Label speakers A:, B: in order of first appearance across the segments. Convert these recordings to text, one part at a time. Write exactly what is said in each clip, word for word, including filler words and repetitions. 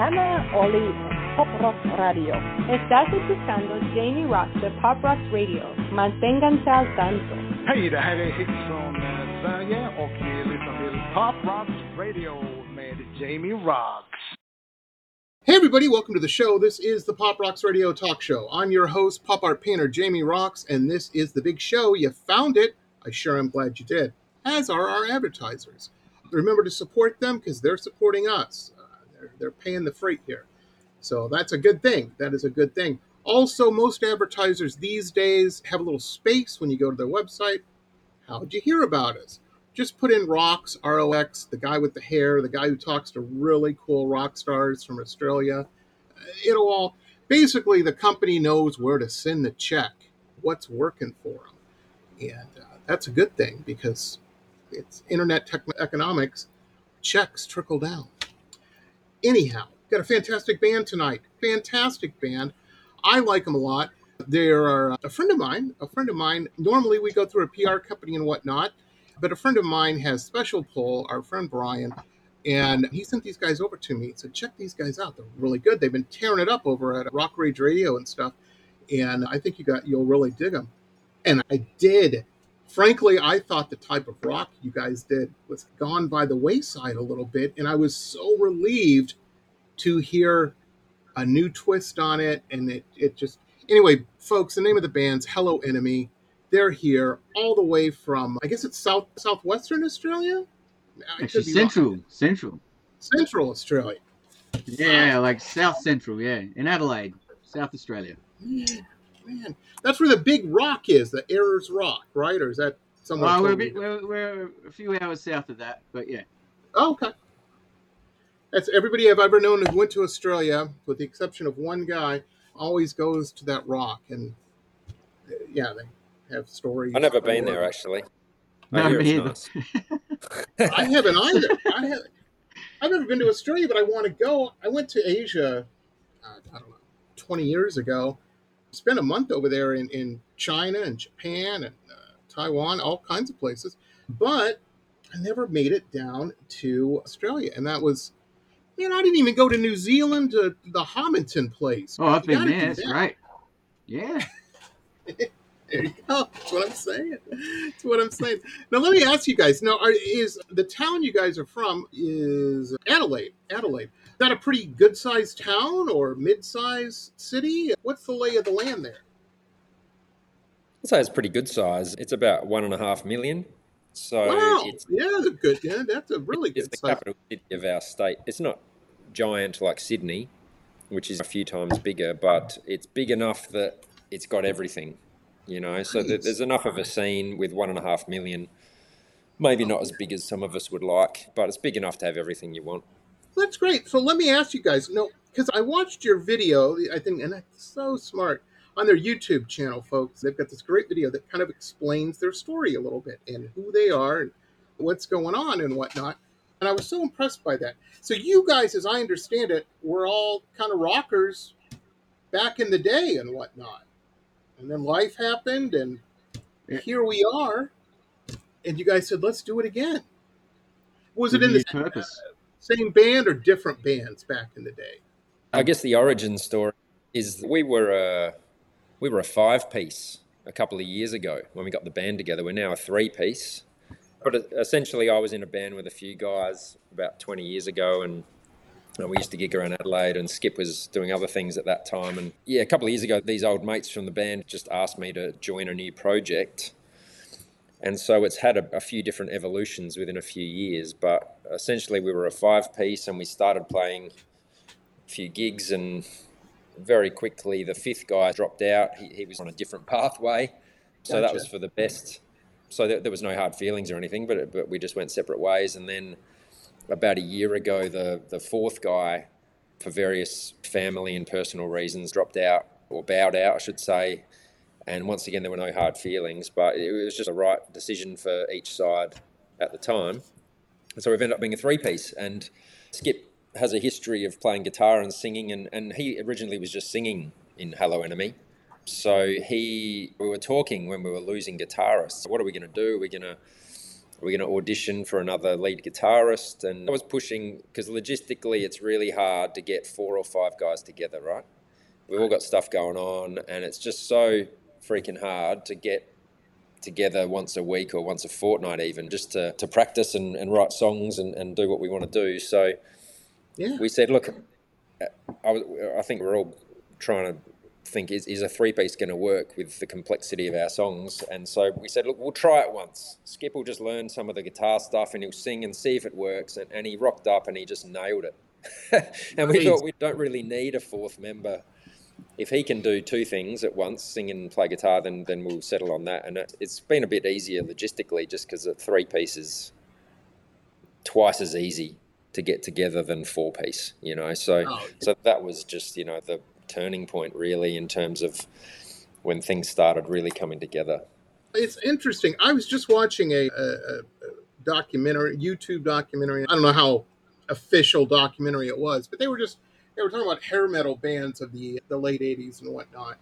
A: Hola, Oli, Pop Rock Radio. Estás escuchando Jamie Rock de Pop Rock Radio. Manténganse al tanto.
B: Hej, det här är Hits från eh, Sverige och vi lyssnar till Pop Rock Radio med Jamie Rocks.
C: Hey everybody, welcome to the show. This is the Pop Rocks Radio Talk Show. I'm your host, pop art painter Jamie Rocks, and this is the big show. You found it. I sure am glad you did, as are our advertisers. Remember to support them because they're supporting us. Uh, they're, they're paying the freight here. So that's a good thing. That is a good thing. Also, most advertisers these days have a little space when you go to their website. How'd you hear about us? Just put in Rocks, R O X, the guy with the hair, the guy who talks to really cool rock stars from Australia. It'll all, basically the company knows where to send the check, what's working for them. And uh, that's a good thing because it's internet tech economics. Checks trickle down. Anyhow, got a fantastic band tonight. Fantastic band. I like them a lot. They're a friend of mine. A friend of mine. Normally we go through a P R company and whatnot, but a friend of mine has special pull, our friend Brian, and he sent these guys over to me. He said, check these guys out. They're really good. They've been tearing it up over at Rock Rage Radio and stuff, and I think you got you'll really dig them. And I did. Frankly, I thought the type of rock you guys did was gone by the wayside a little bit, and I was so relieved to hear a new twist on it, and it, it just... Anyway, folks, the name of the band's Hello Enemy. They're here all the way from, I guess it's south southwestern Australia?
D: Actually, central, wrong. central.
C: Central Australia.
D: Yeah, uh, like south central, yeah. In Adelaide, South Australia.
C: Yeah. Man, that's where the big rock is, the Errors Rock, right? Or is that somewhere?
D: Oh, we're a, bit, we're, we're a few hours south of that, but yeah.
C: Oh, okay. That's everybody I've ever known who went to Australia, with the exception of one guy, always goes to that rock, and yeah, they have stories.
E: I've never been there actually.
D: I
E: no,
D: hear it's
C: nice. I haven't either. I have. I've never been to Australia, but I want to go. I went to Asia, uh, I don't know, twenty years ago. Spent a month over there in, in China and Japan and uh, Taiwan, all kinds of places. But I never made it down to Australia. And that was, man, I didn't even go to New Zealand, to the Hominton place.
D: Oh, I've been there. That's right. Yeah.
C: There you go. That's what I'm saying. That's what I'm saying. Now, let me ask you guys. Now, are, is the town you guys are from is Adelaide? Adelaide. Is that a pretty good-sized town or mid-sized city? What's the lay of the land there?
E: I'd say it's pretty good size. It's about one and a half million. So
C: wow.
E: It's,
C: yeah, that's a good. Yeah, that's a really
E: it's
C: good
E: the
C: size.
E: capital city of our state. It's not giant like Sydney, which is a few times bigger, but it's big enough that it's got everything. You know, so nice. There's enough of a scene with one and a half million. Maybe not as big as some of us would like, but it's big enough to have everything you want.
C: That's great. So let me ask you guys, no, because I watched your video, I think, and that's so smart, on their YouTube channel, folks. They've got this great video that kind of explains their story a little bit and who they are and what's going on and whatnot. And I was so impressed by that. So you guys, as I understand it, were all kind of rockers back in the day and whatnot. And then life happened, and here we are. And you guys said, let's do it again. Was it in the
D: purpose?
C: Uh, same band or different bands back in the day?
E: I guess the origin story is we were a, we were a five-piece a couple of years ago when we got the band together. We're now a three-piece. But essentially I was in a band with a few guys about twenty years ago, and we used to gig around Adelaide, and Skip was doing other things at that time. And yeah, a couple of years ago, these old mates from the band just asked me to join a new project. And so it's had a, a few different evolutions within a few years. But essentially we were a five-piece, and we started playing a few gigs, and very quickly the fifth guy dropped out. He, he was on a different pathway. So gotcha. That was for the best. So there, there was no hard feelings or anything, but but we just went separate ways. And then about a year ago, the, the fourth guy, for various family and personal reasons, dropped out, or bowed out, I should say. And once again, there were no hard feelings, but it was just a right decision for each side at the time. And so we've ended up being a three-piece. And Skip has a history of playing guitar and singing, and, and he originally was just singing in Hello Enemy. So he, we were talking when we were losing guitarists. What are we going to do? We're going to we're going to audition for another lead guitarist. And I was pushing, because logistically it's really hard to get four or five guys together, right? We've all got stuff going on, and it's just so freaking hard to get together once a week or once a fortnight even, just to, to practice and, and write songs and, and do what we want to do. So yeah. we said, look, I, was, I think we're all trying to think, is, is a three-piece going to work with the complexity of our songs? And so we said, look, we'll try it once. Skip will just learn some of the guitar stuff and he'll sing and see if it works. And, and he rocked up and he just nailed it. And we thought we don't really need a fourth member. If he can do two things at once, sing and play guitar, then then we'll settle on that. And it, it's been a bit easier logistically, just because a three-piece is twice as easy to get together than four-piece, you know. So oh. so that was just, you know, the turning point really in terms of when things started really coming together.
C: It's interesting. I was just watching a, a, a documentary, YouTube documentary. I don't know how official documentary it was, but they were just They were talking about hair metal bands of the the late eighties and whatnot.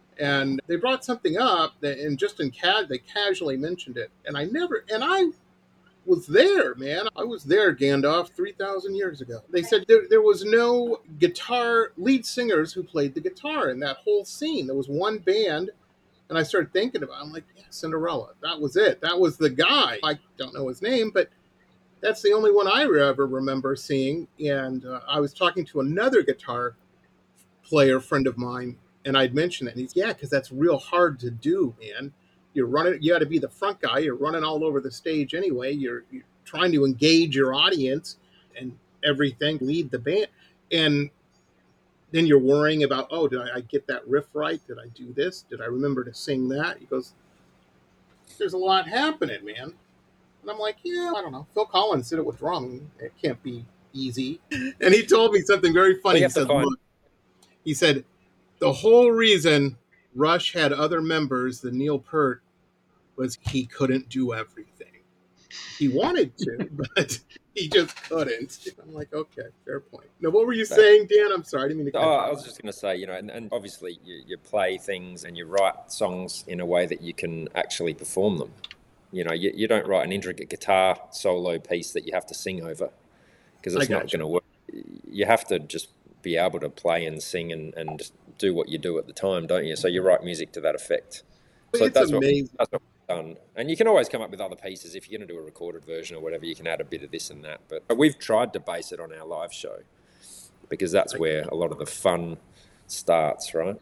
C: And they brought something up that, and just in ca- they casually mentioned it. And I never, and I was there, man. I was there, Gandalf, three thousand years ago. They said there, there was no guitar lead singers who played the guitar in that whole scene. There was one band. And I started thinking about it. I'm like, yeah, Cinderella. That was it. That was the guy. I don't know his name, but that's the only one I ever remember seeing. And uh, I was talking to another guitar player friend of mine, and I'd mentioned it. And he's, yeah, because that's real hard to do, man. You're running, you got to be the front guy. You're running all over the stage anyway. You're, you're trying to engage your audience and everything, lead the band. And then you're worrying about, oh, did I, I get that riff right? Did I do this? Did I remember to sing that? He goes, there's a lot happening, man. And I'm like, yeah, I don't know. Phil Collins did it with drum. It can't be easy. And he told me something very funny. He said, look, he said, the whole reason Rush had other members than Neil Peart was he couldn't do everything. He wanted to, but he just couldn't. I'm like, okay, fair point. Now, what were you saying, Dan? I'm sorry, I didn't mean to cut
E: Oh,
C: you
E: I
C: off.
E: was just going to say, you know, and, and obviously you, you play things and you write songs in a way that you can actually perform them. You know, you, you don't write an intricate guitar solo piece that you have to sing over because it's not going to work. You have to just be able to play and sing and, and do what you do at the time, don't you? So you write music to that effect. So
C: it's
E: that's
C: amazing.
E: What, that's what we've done. And you can always come up with other pieces. If you're going to do a recorded version or whatever, you can add a bit of this and that. But we've tried to base it on our live show because that's where a lot of the fun starts, right?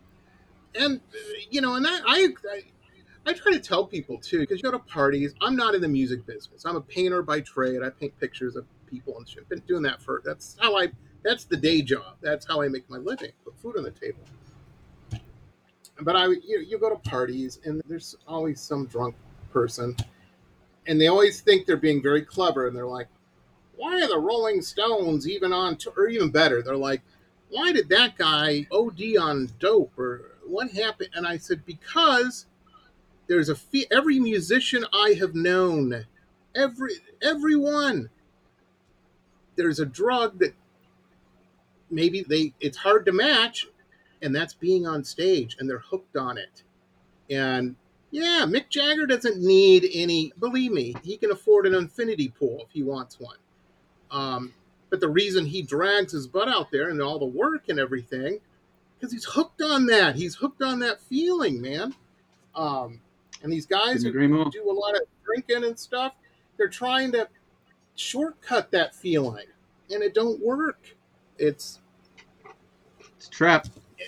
C: And, you know, and I... I, I I try to tell people, too, because you go to parties. I'm not in the music business. I'm a painter by trade. I paint pictures of people and shit. Been doing that for, that's how I, that's the day job. That's how I make my living, put food on the table. But I, you, you go to parties, and there's always some drunk person, and they always think they're being very clever, and they're like, why are the Rolling Stones even on, t-? Or even better, they're like, why did that guy O D on dope, or what happened? And I said, because there's a fee- every musician I have known, every everyone, there's a drug that maybe they it's hard to match, and that's being on stage, and they're hooked on it. And yeah, Mick Jagger doesn't need any. Believe me, he can afford an infinity pool if he wants one. Um, but the reason he drags his butt out there and all the work and everything, because he's hooked on that. He's hooked on that feeling, man. Um, And these guys who do a lot of drinking and stuff, they're trying to shortcut that feeling, and it don't work. It's
D: it's a trap.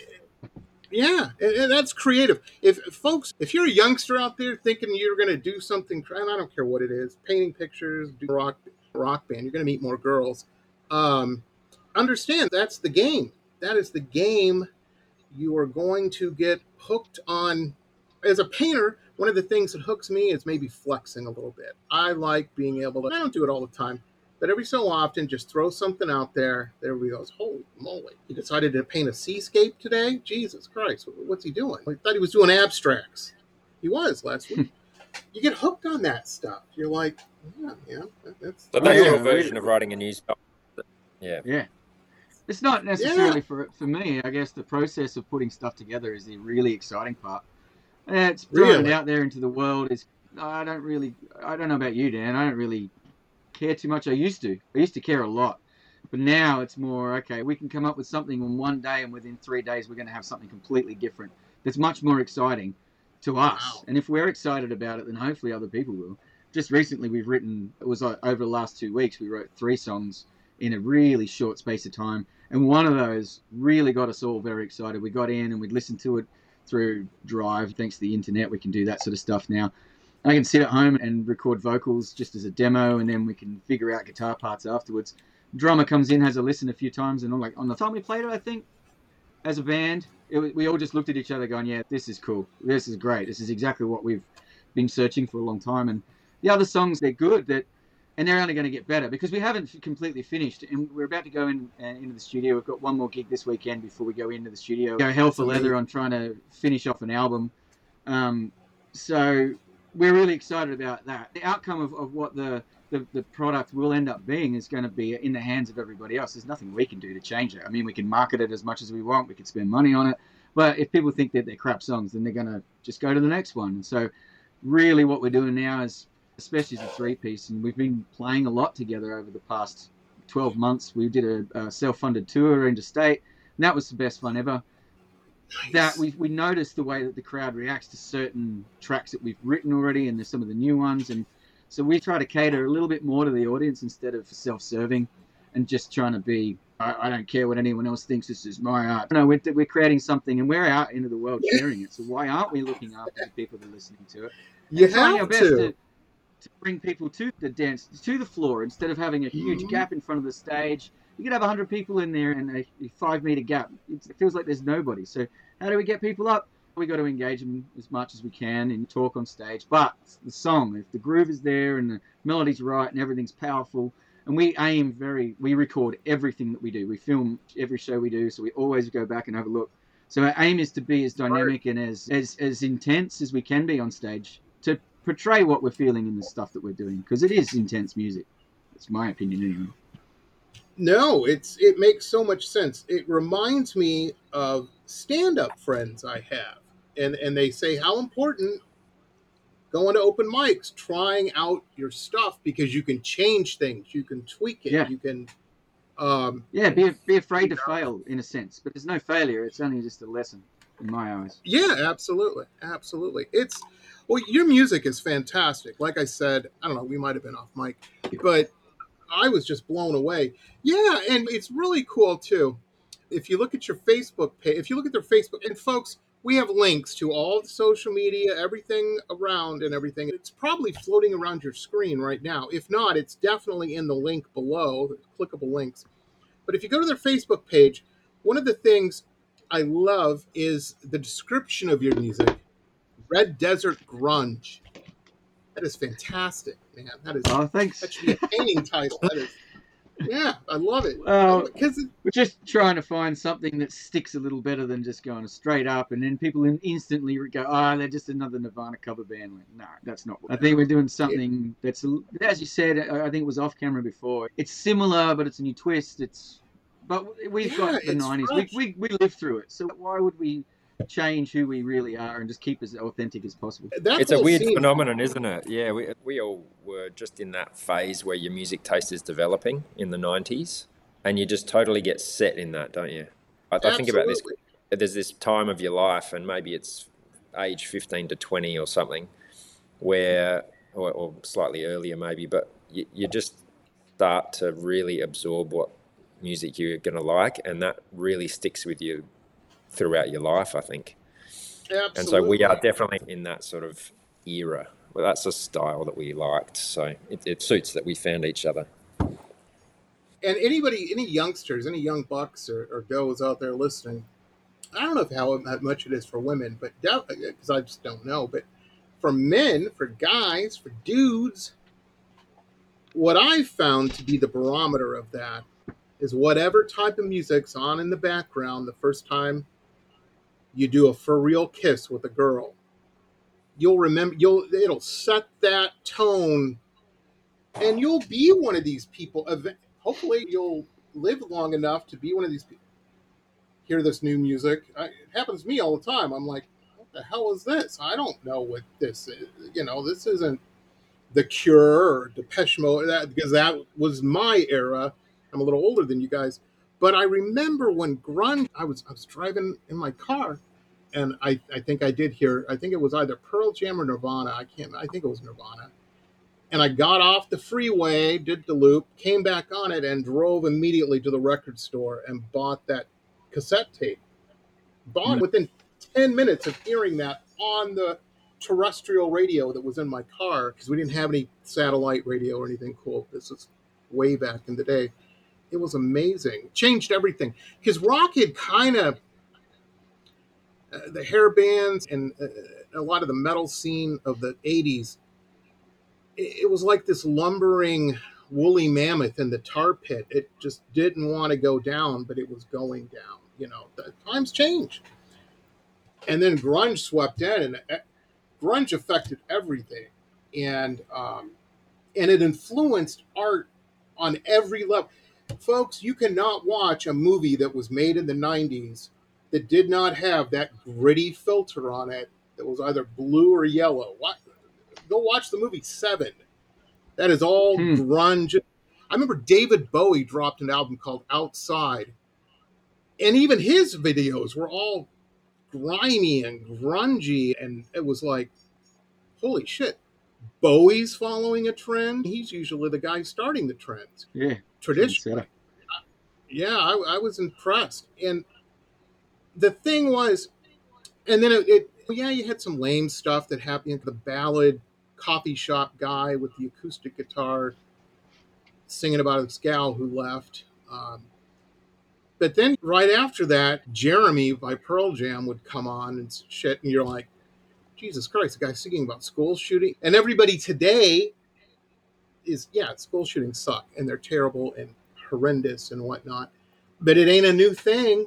C: Yeah, and, and that's creative. If folks, if you're a youngster out there thinking you're going to do something, and I don't care what it is, painting pictures, do rock rock band, you're going to meet more girls. Um, understand that's the game. That is the game. You are going to get hooked on. As a painter, one of the things that hooks me is maybe flexing a little bit. I like being able to, I don't do it all the time, but every so often just throw something out there that everybody goes, holy moly. He decided to paint a seascape today? Jesus Christ, what's he doing? I thought he was doing abstracts. He was last week. You get hooked on that stuff. You're like, yeah, yeah. That's,
E: so that's
C: yeah,
E: your version of writing a news. Yeah.
D: Yeah. It's not necessarily
C: yeah.
D: for for me. I guess the process of putting stuff together is the really exciting part. Yeah, it's throwing
C: really?
D: it out there into the world is I don't really, I don't know about you, Dan. I don't really care too much. I used to. I used to care a lot. But now it's more, okay, we can come up with something on one day, and within three days we're going to have something completely different that's much more exciting to us.
C: Wow.
D: And if we're excited about it, then hopefully other people will. Just recently we've written, it was like over the last two weeks, we wrote three songs in a really short space of time. And one of those really got us all very excited. We got in and we'd listen to it through Drive. Thanks to the internet, we can do that sort of stuff now. I can sit at home and record vocals just as a demo, and then we can figure out guitar parts afterwards. Drummer comes in, has a listen a few times, and I'm like, on the time we played it, I think, as a band, it, we all just looked at each other going, yeah, this is cool. This is great. This is exactly what we've been searching for a long time. And the other songs, they're good, that, and they're only going to get better because we haven't completely finished, and we're about to go in uh, into the studio. We've got one more gig this weekend before we go into the studio. Go hell for leather on trying to finish off an album. Um, so we're really excited about that. The outcome of, of what the The, the product will end up being is going to be in the hands of everybody else. There's nothing we can do to change it. I mean, we can market it as much as we want. We can spend money on it. But if people think that they're crap songs, then they're going to just go to the next one. And so really what we're doing now is, especially as a three-piece, and we've been playing a lot together over the past twelve months. We did a, a self-funded tour interstate, and that was the best fun ever. Nice. That we we noticed the way that the crowd reacts to certain tracks that we've written already, and there's some of the new ones, and so we try to cater a little bit more to the audience instead of self-serving and just trying to be, I, I don't care what anyone else thinks, this is my art. No, we're, we're creating something and we're out into the world sharing it. So why aren't we looking after the people that are listening to it?
C: You
D: and trying
C: have
D: our best
C: to.
D: to. To bring people to the dance, to the floor, instead of having a huge
C: Mm-hmm.
D: gap in front of the stage. You could have one hundred people in there and a, a five-meter gap. It's, it feels like there's nobody. So how do we get people up? We got to engage them as much as we can and talk on stage. But the song, if the groove is there and the melody's right and everything's powerful, and we aim very, we record everything that we do. We film every show we do, so we always go back and have a look. So our aim is to be as dynamic and as, as, as intense as we can be on stage to portray what we're feeling in the stuff that we're doing, because it is intense music. That's my opinion anyway.
C: No, it's it makes so much sense. It reminds me of stand-up friends I have. And and they say how important going to open mics, trying out your stuff, because you can change things, you can tweak it,
D: Yeah.
C: you can um
D: Yeah, be be afraid to fail in a sense, but there's no failure. It's only just a lesson in my eyes.
C: yeah, absolutely. Absolutely. It's well, your music is fantastic. Like I said, I don't know, we might have been off mic, but I was just blown away. Yeah, and it's really cool too. If you look at your Facebook page, if you look at their Facebook, and folks, we have links to all the social media, everything around and everything. It's probably floating around your screen right now. If not, it's definitely in the link below, the clickable links. But if you go to their Facebook page, one of the things I love is the description of your music, Red Desert Grunge. That is fantastic, man. That is
D: Oh, thanks.
C: that should be a painting title. That is, yeah, I love it.
D: Well,
C: Because it,
D: We're just trying to find something that sticks a little better than just going straight up, and then people in- instantly go, "Oh, they're just another Nirvana cover band." Like, no, that's not. What I think we're doing something that's, a- as you said, I I think it was off camera before. It's similar, but it's a new twist. It's, but we've
C: Yeah,
D: got the
C: it's
D: nineties. We,
C: fresh.
D: we we lived through it, so why would we change who we really are and just keep as authentic as possible?
C: that
E: It's a
C: whole
E: weird
C: scene-
E: phenomenon, isn't it? Yeah, we we all were just in that phase where your music taste is developing in the nineties, and you just totally get set in that, don't you? I, I think about this.
C: Absolutely.
E: There's this time of your life, and maybe it's age fifteen to twenty or something, where, or, or slightly earlier maybe, but you, you just start to really absorb what music you're going to like, and that really sticks with you throughout your life, I think.
C: Absolutely.
E: And so we are definitely in that sort of era. Well, that's a style that we liked, so it, it suits that we found each other.
C: And anybody, any youngsters, any young bucks or, or does out there listening, I don't know if how much it is for women, but because I just don't know. But for men, for guys, for dudes, what I've found to be the barometer of that is whatever type of music's on in the background the first time you do a for real kiss with a girl. You'll remember, you'll it'll set that tone, and you'll be one of these people. Hopefully, you'll live long enough to be one of these people. Hear this new music. I, it happens to me all the time. I'm like, the hell is this? I don't know what this is. You know, this isn't The Cure or Depeche Mode, that, because that was my era. I'm a little older than you guys. But I remember when grunge, I was I was driving in my car, and I, I think I did hear, I think it was either Pearl Jam or Nirvana. I can't, I think it was Nirvana. And I got off the freeway, did the loop, came back on it, and drove immediately to the record store and bought that cassette tape. Bought it within ten minutes of hearing that on the terrestrial radio that was in my car, because we didn't have any satellite radio or anything cool. This was way back in the day. It was amazing. Changed everything. Because rock had kind of, uh, the hair bands and uh, a lot of the metal scene of the eighties, it, it was like this lumbering woolly mammoth in the tar pit. It just didn't want to go down, but it was going down. You know, the times change. And then grunge swept in, and uh, grunge affected everything. And um, and it influenced art on every level. Folks, you cannot watch a movie that was made in the nineties that did not have that gritty filter on it that was either blue or yellow. What? Go watch the movie Seven. That is all hmm. grunge. I remember David Bowie dropped an album called Outside, and even his videos were all grimy and grungy, and it was like, holy shit, Bowie's following a trend. He's usually the guy starting the trends.
D: Yeah.
C: Traditionally. Yeah, I, I was impressed. And the thing was, and then it, it, yeah, you had some lame stuff that happened. The ballad coffee shop guy with the acoustic guitar singing about his gal who left. Um, but then right after that, Jeremy by Pearl Jam would come on and shit, and you're like, Jesus Christ, the guy's singing about school shooting. And everybody today is, yeah, school shootings suck, and they're terrible and horrendous and whatnot. But it ain't a new thing.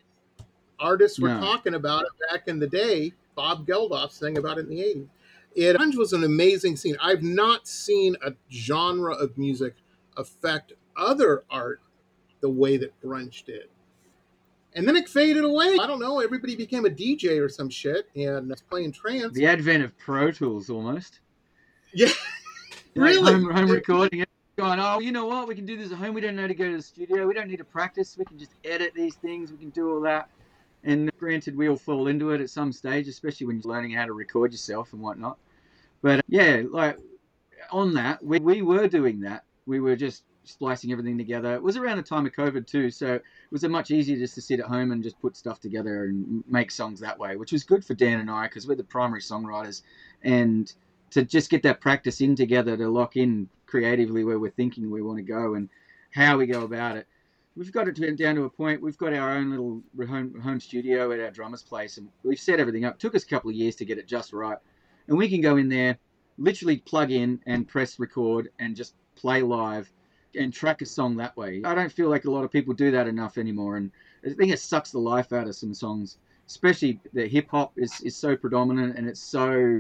C: Artists were no. talking about it back in the day. Bob Geldof sang about it in the eighties. It grunge was an amazing scene. I've not seen a genre of music affect other art the way that grunge did. And then it faded away. I don't know. Everybody became a D J or some shit and was playing trance.
D: The advent of Pro Tools, almost.
C: Yeah. Really?
D: Like home, home recording. Going, oh, you know what? We can do this at home. We don't know to go to the studio. We don't need to practice. We can just edit these things. We can do all that. And granted, we all fall into it at some stage, especially when you're learning how to record yourself and whatnot. But yeah, like on that, we, we were doing that. We were just splicing everything together. It was around the time of COVID too, so it was a much easier just to sit at home and just put stuff together and make songs that way, which was good for Dan and I because we're the primary songwriters, and to just get that practice in together to lock in creatively where we're thinking we want to go and how we go about it. We've got it down to a point. We've got our own little home, home studio at our drummer's place, and we've set everything up. It took us a couple of years to get it just right, and we can go in there, literally plug in and press record and just play live and track a song that way. I don't feel like a lot of people do that enough anymore, and I think it sucks the life out of some songs, especially the hip hop is, is so predominant and it's so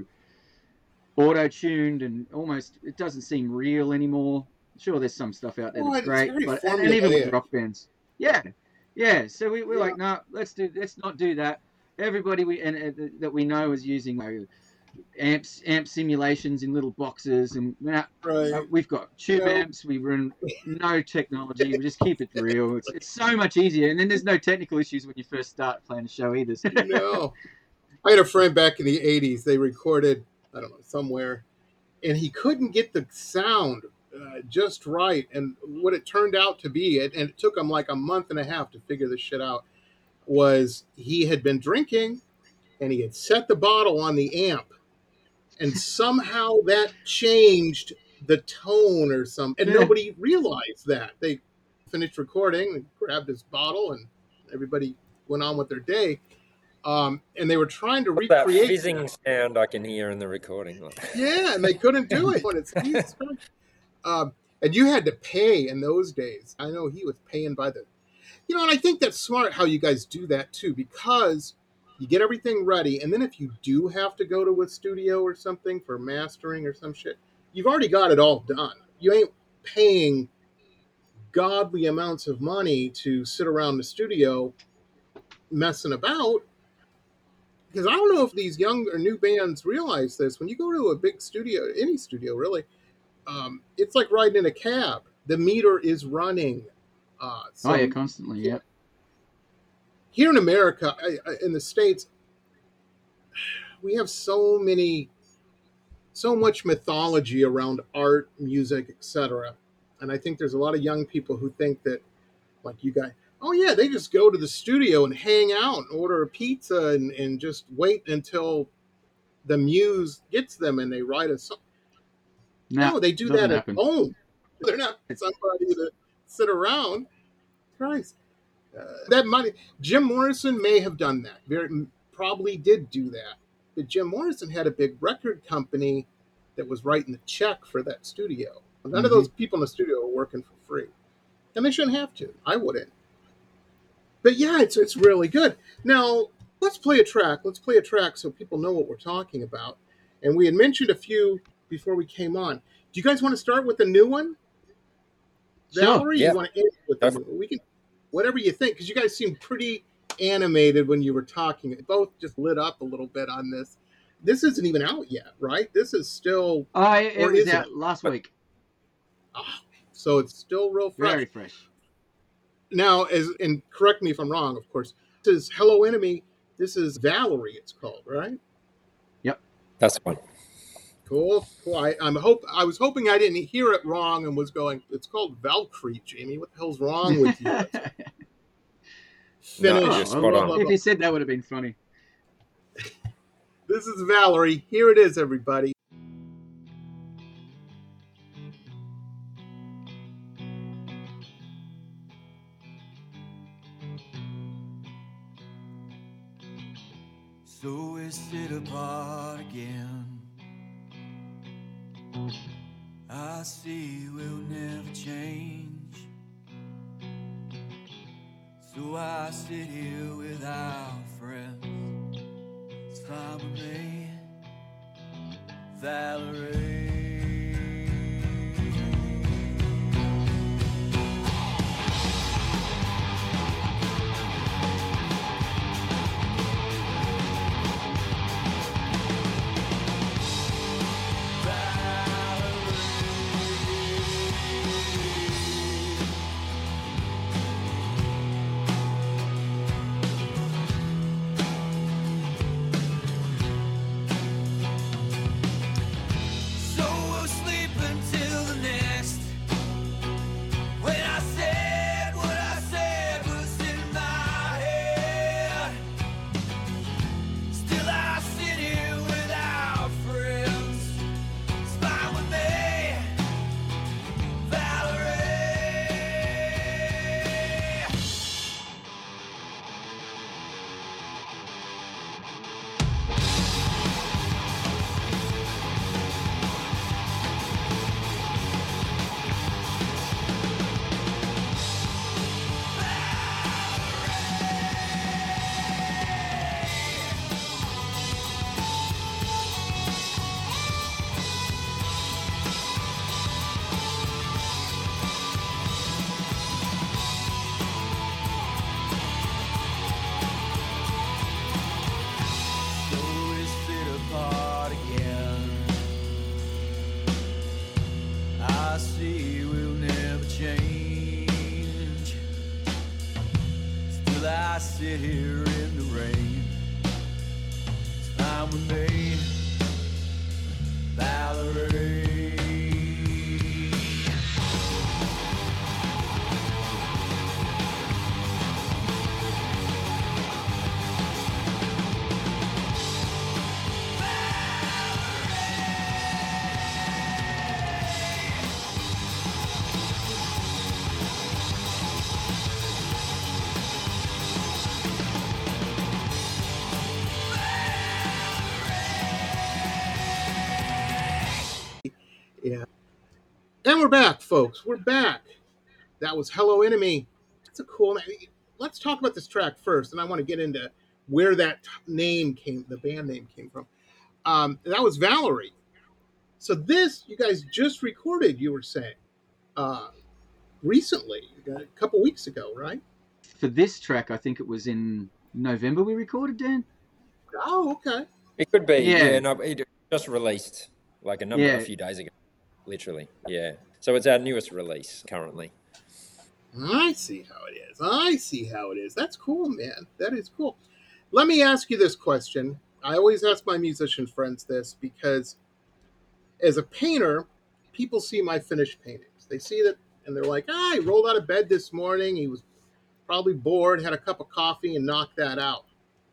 D: auto-tuned and almost it doesn't seem real anymore. Sure, there's some stuff out there
C: oh,
D: that's great, but and, and even with rock bands, yeah, yeah. So we, we're yeah. like, no, let's do, let's not do that. Everybody we and uh, that we know is using uh, amps, amp simulations in little boxes, and uh,
C: right.
D: uh, we've got tube yeah. amps. We run no technology. We just keep it real. It's, it's so much easier, and then there's no technical issues when you first start playing a show either.
C: No, I had a friend back in the eighties. They recorded, I don't know, somewhere, and he couldn't get the sound Uh, just right, and what it turned out to be, it, and it took him like a month and a half to figure this shit out, was he had been drinking, and he had set the bottle on the amp, and somehow that changed the tone or something, and
D: yeah.
C: nobody realized that. They finished recording, and grabbed his bottle, and everybody went on with their day. Um, and they were trying to recreate
E: that fizzing sound I can hear in the recording.
C: Yeah, and they couldn't do it. It's, Jesus Christ. Um, and you had to pay in those days. I know he was paying by the, you know, and I think that's smart how you guys do that too, because you get everything ready. And then if you do have to go to a studio or something for mastering or some shit, you've already got it all done. You ain't paying godly amounts of money to sit around the studio messing about. because I don't know if these young or new bands realize this. When you go to a big studio, any studio really, um, it's like riding in a cab. The meter is running. Uh, so
D: oh yeah, constantly. Yep.
C: Here in America, I, I, in the States, we have so many, so much mythology around art, music, et cetera. And I think there's a lot of young people who think that, like you guys, oh yeah, they just go to the studio and hang out and order a pizza and, and just wait until the muse gets them and they write a song.
D: No,
C: No, they do
D: doesn't
C: that
D: happen.
C: at home. They're not somebody to sit around. Christ. Uh, that money, Jim Morrison may have done that. Very, probably did do that. But Jim Morrison had a big record company that was writing the check for that studio. None
D: Mm-hmm.
C: of those people in the studio are working for free. And they shouldn't have to. I wouldn't. But yeah, it's it's really good. Now, let's play a track. Let's play a track so people know what we're talking about. And we had mentioned a few before we came on. Do you guys want to start with the new one?
D: Sure.
C: Valerie,
E: Yeah.
C: you want to end with the new one? We can, whatever you think, because you guys seem pretty animated when you were talking. It both just lit up a little bit on this. This isn't even out yet, right? This is still...
D: Oh, it,
C: or
D: it was
C: is
D: out
C: it?
D: last week.
C: Oh, so it's still real fresh.
D: Very fresh.
C: Now, as and correct me if I'm wrong, of course, this is Hello Enemy. This is Valerie, it's called, right?
D: Yep.
E: That's the one.
C: Cool. Cool. I, I'm hope I was hoping I didn't hear it wrong and was going, it's called Valkyrie, Jamie. What the hell's wrong with you? Finish.
E: No, you're
D: Oh,
E: spot
D: well,
E: on.
D: if you said that would have been funny.
C: This is Valerie. Here it is, everybody.
F: So we sit apart again. I see we'll never change. So I sit here without friends. It's fine with me, Valerie. I sit here in the rain. It's fine with me, Valerie.
C: Yeah. And we're back, folks. We're back. That was Hello Enemy. It's a cool name. Let's talk about this track first, and I want to get into where that t- name came, the band name came from. Um, that was Valerie. So this, you guys just recorded, you were saying, uh, recently, a couple weeks ago, right?
D: For this track, I think it was in November we recorded, Dan.
C: Oh, okay.
E: It could be.
D: Yeah.
E: Yeah, no, it just released like a number,
D: Yeah.
E: a few days ago, literally. Yeah. So it's our newest release currently.
C: I see how it is. I see how it is. That's cool, man. That is cool. Let me ask you this question. I always ask my musician friends this because as a painter, people see my finished paintings. They see that and they're like, ah, he rolled out of bed this morning. He was probably bored, had a cup of coffee, and knocked that out.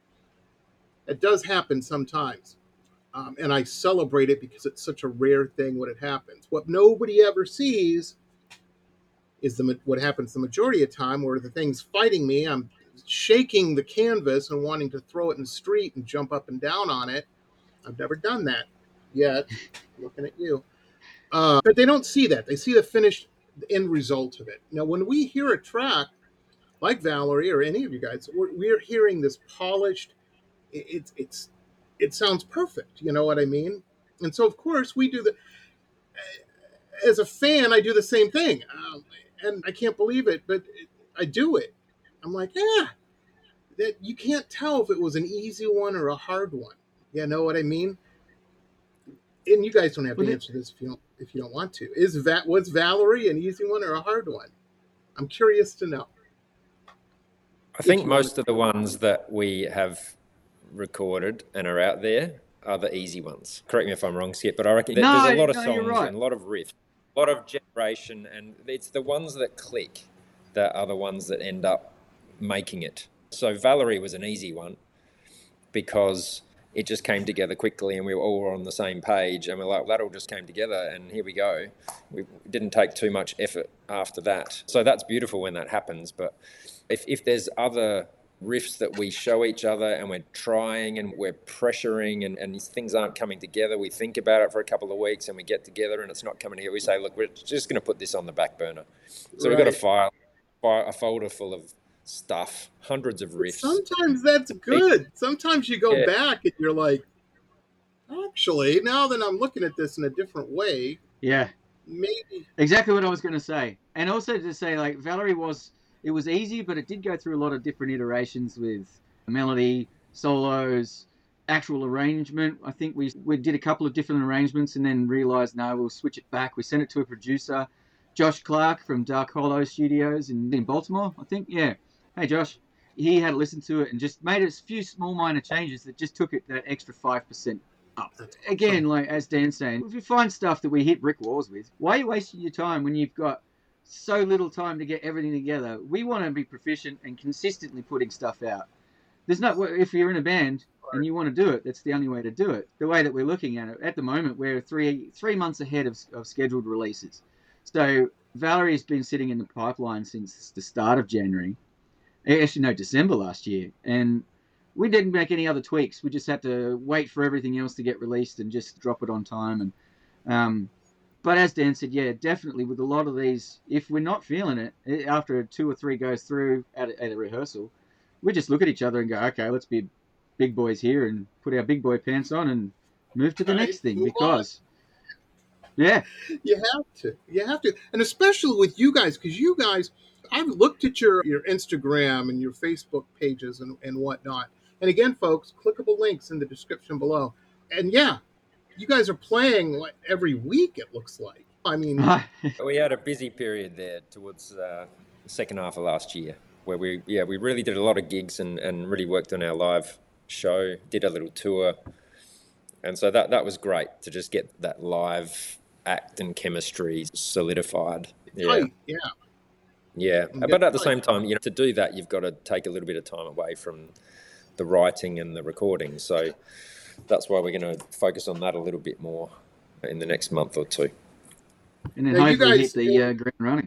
C: It does happen sometimes. Um, and I celebrate it because it's such a rare thing when it happens. What nobody ever sees is the what happens the majority of the time where the thing's fighting me. I'm shaking the canvas and wanting to throw it in the street and jump up and down on it. I've never done that yet. Looking at you. Uh, but they don't see that. They see the finished end result of it. Now, when we hear a track like Valerie or any of you guys, we're, we're hearing this polished, it, it's, it's, it sounds perfect. You know what I mean? And so, of course, we do the, as a fan, I do the same thing. Um, and I can't believe it, but I do it. I'm like, yeah, that you can't tell if it was an easy one or a hard one. You know what I mean? And you guys don't have to answer this if you don't if you don't want to. Is that was Valerie an easy one or a hard one? I'm curious to know.
E: I think most of the ones that we have recorded and are out there are the easy ones. Correct me if I'm wrong, Skip, but I reckon
D: No,
E: there's a lot of
D: no,
E: songs
D: you're right.
E: and a lot of riffs, a lot of generation, and it's the ones that click that are the ones that end up making it. So Valerie was an easy one because it just came together quickly and we were all on the same page and we're like, that all just came together and here we go. We didn't take too much effort after that. So that's beautiful when that happens. But if, if there's other riffs that we show each other and we're trying and we're pressuring and, and things aren't coming together, we think about it for a couple of weeks and we get together and it's not coming together, we say, look, we're just going to put this on the back burner. So
C: Right.
E: we've got a file, file, a folder full of stuff, hundreds of riffs.
C: Sometimes that's good. Sometimes you go
E: Yeah.
C: back and you're like, actually, now that I'm looking at this in a different way,
D: Yeah.
C: maybe.
D: Exactly what I was going to say. And also to say, like, Valerie was, it was easy, but it did go through a lot of different iterations with melody, solos, actual arrangement. I think we we did a couple of different arrangements and then realized, no, we'll switch it back. We sent it to a producer, Josh Clark from Dark Hollow Studios in, in Baltimore, I think. Yeah. Hey, Josh. He had listened to it and just made a few small minor changes that just took it that extra five percent up. Again, like as Dan's saying, if you find stuff that we hit brick walls with, why are you wasting your time when you've got so little time to get everything together? We want to be proficient and consistently putting stuff out. There's not, if you're in a band and you want to do it, that's the only way to do it. The way that we're looking at it at the moment, we're three three months ahead of, of scheduled releases. So Valerie's been sitting in the pipeline since the start of January. Actually, no, December last year. And we didn't make any other tweaks. We just had to wait for everything else to get released and just drop it on time. And um, But as Dan said, yeah, definitely with a lot of these, if we're not feeling it, after two or three goes through at a, at a rehearsal, we just look at each other and go, okay, let's be big boys here and put our big boy pants on and move to the
C: Right,
D: next thing.
C: move
D: Because, yeah.
C: You have to. You have to. And especially with you guys, because you guys, I've looked at your, your Instagram and your Facebook pages and, and whatnot. And again, folks, clickable links in the description below. And yeah, you guys are playing like every week, it looks like. I mean,
E: We had a busy period there towards uh, the second half of last year where we, yeah, we really did a lot of gigs and, and really worked on our live show, did a little tour. And so that, that was great to just get that live act and chemistry solidified. Yeah.
C: tight, yeah.
E: Yeah.
C: And
E: But
C: get
E: at the
C: tight.
E: same time, you know, to do that, you've got to take a little bit of time away from the writing and the recording. So that's why we're going to focus on that a little bit more in the next month or two.
D: And then
C: Now, you
D: hopefully
C: guys-
D: hit the uh, ground running.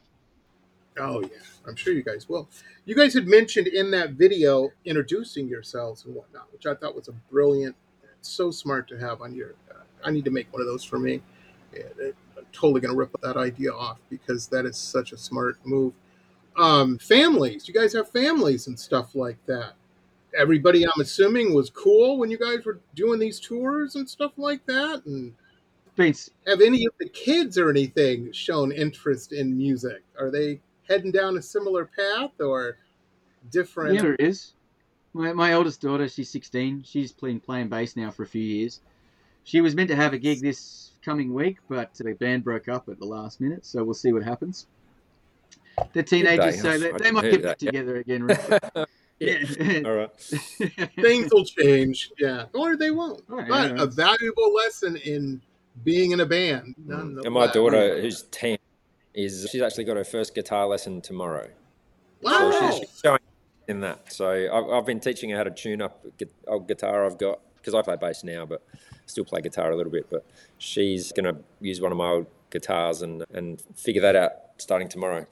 C: Oh, yeah. I'm sure you guys will. You guys had mentioned in that video introducing yourselves and whatnot, which I thought was a brilliant, so smart to have on your. Uh, I need to make one of those for me. Yeah, I'm totally going to rip that idea off because that is such a smart move. Um, families. You guys have families and stuff like that. Everybody, I'm assuming, was cool when you guys were doing these tours and stuff like that. And
D: Been,
C: have any of the kids or anything shown interest in music? Are they heading down a similar path or different?
D: yeah, there is. My, my oldest daughter, she's sixteen. She's been playing bass now for a few years. She was meant to have a gig this coming week, but the band broke up at the last minute, so we'll see what happens. They're teenagers, so they, they might get back together again. Really. Yeah.
E: All right.
C: Things will change, yeah, or they won't.
D: Right,
C: but
D: yeah.
C: a valuable lesson in being in a band.
E: And my daughter, who's ten, is she's actually got her first guitar lesson tomorrow.
C: Wow.
E: So she's, she's showing in that. So I've, I've been teaching her how to tune up a old guitar I've got, because I play bass now, but still play guitar a little bit. But she's going to use one of my old guitars and, and figure that out starting tomorrow.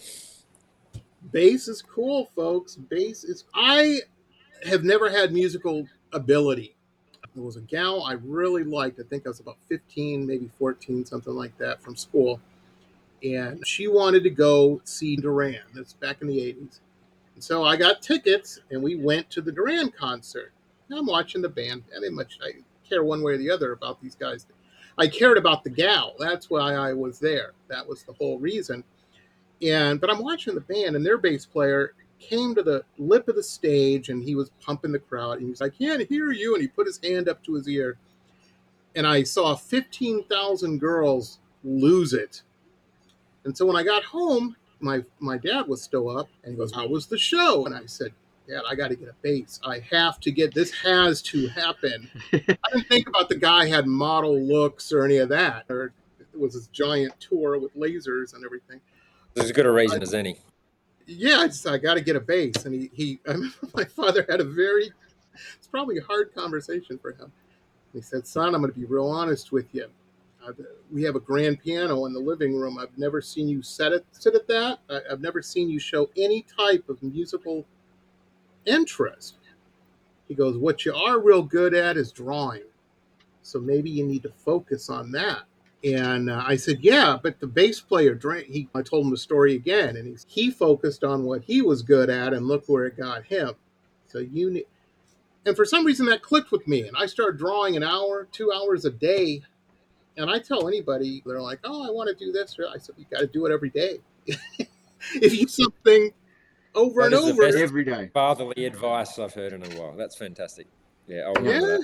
C: Bass is cool, folks. Bass is... I have never had musical ability. There was a gal I really liked. I think I was about fifteen, maybe fourteen, something like that, from school. And she wanted to go see Duran. That's back in the eighties. And so I got tickets, and we went to the Duran concert. And I'm watching the band. I didn't much I care one way or the other about these guys. I cared about the gal. That's why I was there. That was the whole reason. And but I'm watching the band, and their bass player came to the lip of the stage, and he was pumping the crowd. And he was like, "I can't hear you." And he put his hand up to his ear. And I saw fifteen thousand girls lose it. And so when I got home, my my dad was still up, and he goes, "How was the show?" And I said, "Dad, I got to get a bass. I have to get, this has to happen." I didn't think about the guy had model looks or any of that, or it was this giant tour with lasers and everything.
E: There's as good a reason I, as any.
C: Yeah, I just, I got to get a bass. And he, he, I remember my father had a very, it's probably a hard conversation for him. He said, "Son, I'm going to be real honest with you. Uh, we have a grand piano in the living room. I've never seen you set it, sit at that. I, I've never seen you show any type of musical interest." He goes, "What you are real good at is drawing. So maybe you need to focus on that." And uh, I said, "Yeah, but the bass player, he, I told him the story again, and he, he focused on what he was good at, and look where it got him. So you need," and for some reason that clicked with me, and I started drawing an hour, two hours a day. And I tell anybody, they're like, "Oh, I want to do this." I said, "You got to do it every day." If you do something over
E: that
C: and over
E: every day. Fatherly advice I've heard in a while. That's fantastic. Yeah, I'll remember
C: yeah.
E: that.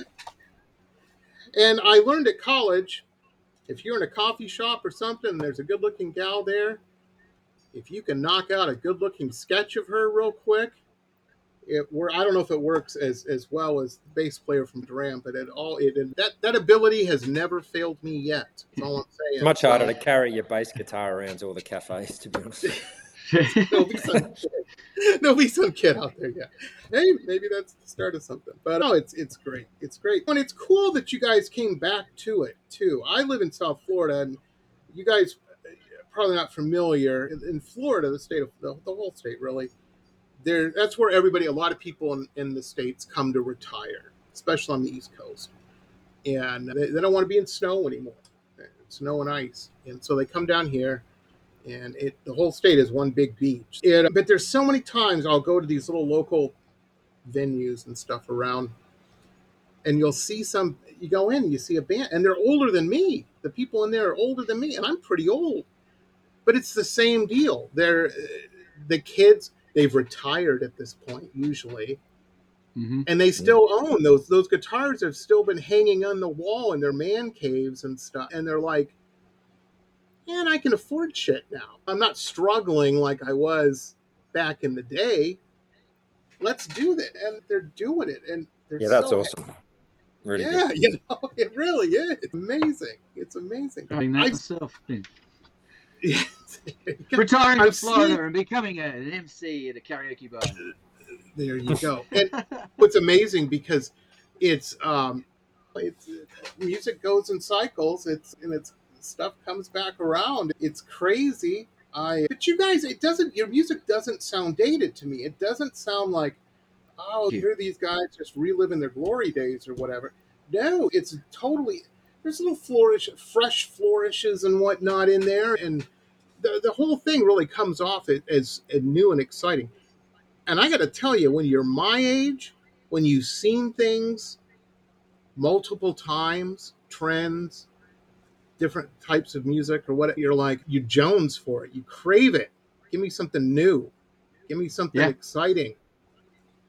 C: And I learned at college, if you're in a coffee shop or something, and there's a good-looking gal there, if you can knock out a good-looking sketch of her real quick, it were I don't know if it works as, as well as the bass player from Duran, but it all it that that ability has never failed me yet. That's all I'm saying.
E: It's much harder so, to carry your bass guitar around to all the cafes, to be honest.
C: There'll be some kid. There'll be some kid out there, yeah. Hey, maybe that's the start of something. But no, it's it's great. It's great. And it's cool that you guys came back to it too. I live in South Florida, and you guys are probably not familiar. In, in Florida, the state of the, the whole state really, there that's where everybody, a lot of people in, in the States come to retire, especially on the East Coast. And they, they don't want to be in snow anymore. Snow and ice. And so they come down here. And it, the whole state is one big beach. It, but there's so many times I'll go to these little local venues and stuff around, and you'll see some, you go in, you see a band, and they're older than me. The people in there are older than me, and I'm pretty old. But it's the same deal. They're, the kids, they've retired at this point, usually. Mm-hmm. And they still own those. Those guitars have still been hanging on the wall in their man caves and stuff. And they're like, "Man, I can afford shit now. I'm not struggling like I was back in the day. Let's do that." And they're doing it. And they're
E: yeah, that's
C: so
E: awesome. Really
C: yeah,
E: good.
C: you know, it really is. It's amazing. It's amazing.
D: I mean, that myself.
C: Yeah.
D: Retiring to Florida seeing, and becoming an M C at a karaoke bar.
C: There you go. And what's amazing, because it's um, it's music goes in cycles. It's and it's. Stuff comes back around. It's crazy. I but you guys, it doesn't your music doesn't sound dated to me. It doesn't sound like, oh, here these guys just reliving their glory days or whatever. No, it's totally, there's little flourish fresh flourishes and whatnot in there, and the the whole thing really comes off as, as, as new and exciting. And I got to tell you, when you're my age, when you've seen things multiple times, trends, different types of music or what, you're like, you Jones for it. You crave it. Give me something new. Give me something yeah. exciting.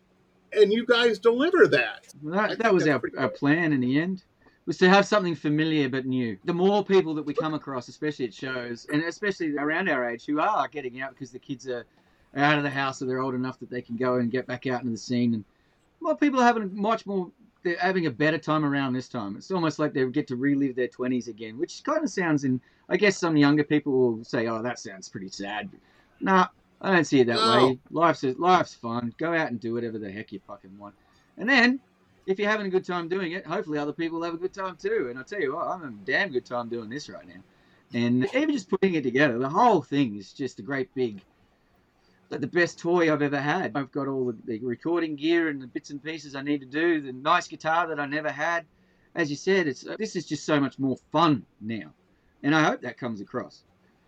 C: and you guys deliver that.
D: That, that was our, our plan in the end, was to have something familiar but new. The more people that we come across, especially at shows, and especially around our age, who are getting out because the kids are out of the house or they're old enough that they can go and get back out into the scene, and more people are having much more, they're having a better time around this time. It's almost like they get to relive their twenties again, which kind of sounds, in, I guess some younger people will say, oh, that sounds pretty sad. Nah, I don't see it that
C: No.
D: way. Life's life's fun. Go out and do whatever the heck you fucking want. And then, if you're having a good time doing it, hopefully other people have a good time too. And I'll tell you what, I'm having a damn good time doing this right now. And even just putting it together, the whole thing is just a great big, like the best toy I've ever had. I've got all the, the recording gear and the bits and pieces I need to do, the nice guitar that I never had. As you said, it's this is just so much more fun now. And I hope that comes across.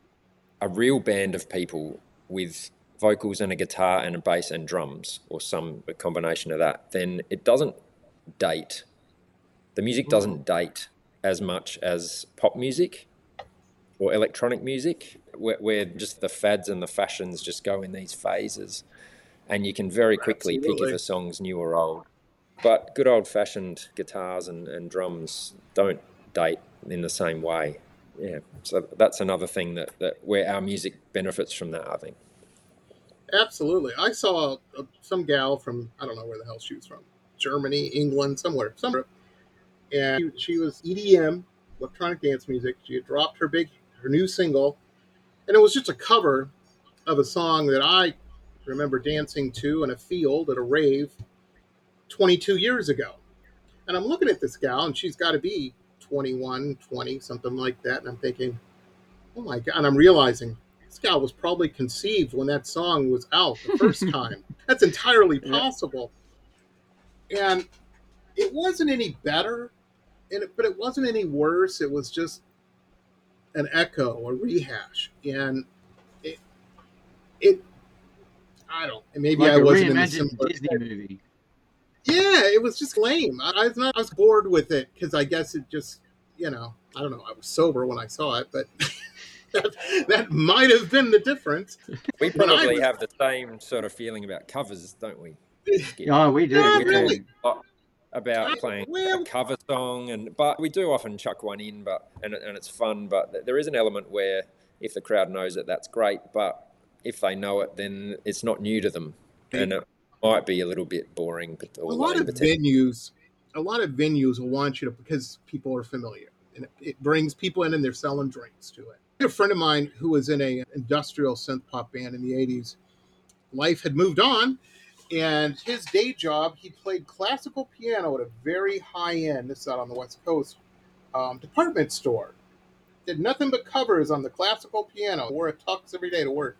E: A real band of people with vocals and a guitar and a bass and drums, or some combination of that, then it doesn't date. The music doesn't date as much as pop music or electronic music, where, where just the fads and the fashions just go in these phases, and you can very quickly
C: Absolutely.
E: pick if a song's new or old. But good old-fashioned guitars and, and drums don't date in the same way. Yeah, so that's another thing that, that where our music benefits from that, I think.
C: Absolutely. I saw uh, some gal from, I don't know where the hell she was from, Germany, England, somewhere, somewhere. And she, she was E D M, electronic dance music. She had dropped her big, her new single, and it was just a cover of a song that I remember dancing to in a field at a rave twenty-two years ago. And I'm looking at this gal, and she's got to be twenty-one, twenty, something like that. And I'm thinking, oh my God. And I'm realizing this gal was probably conceived when that song was out the first time. That's entirely possible. And it wasn't any better, and it, but it wasn't any worse. It was just an echo, a rehash. And it, it I don't, maybe
D: Like
C: I
D: a
C: wasn't in the
D: reimagined
C: similar
D: Disney movie.
C: Yeah, it was just lame. I, I was not. I was bored with it because I guess it just, you know, I don't know. I was sober when I saw it, but that, that might have been the difference.
E: We
C: But I
E: probably
C: was-
E: have the same sort of feeling about covers, don't we?
D: Oh, we do.
C: Not
D: we do.
C: really.
E: About
C: I-
E: playing
C: well-
E: a cover song, and but we do often chuck one in, but and and it's fun. But there is an element where if the crowd knows it, that's great. But if they know it, then it's not new to them, and it might be a little bit boring. But
C: A lot of venues, a lot of venues will want you to, because people are familiar, and it, it brings people in and they're selling drinks to it. I had a friend of mine who was in a industrial synth pop band in the eighties. Life had moved on, and his day job, he played classical piano at a very high end, this is out on the West Coast, um, department store. Did nothing but covers on the classical piano, wore a tux every day to work.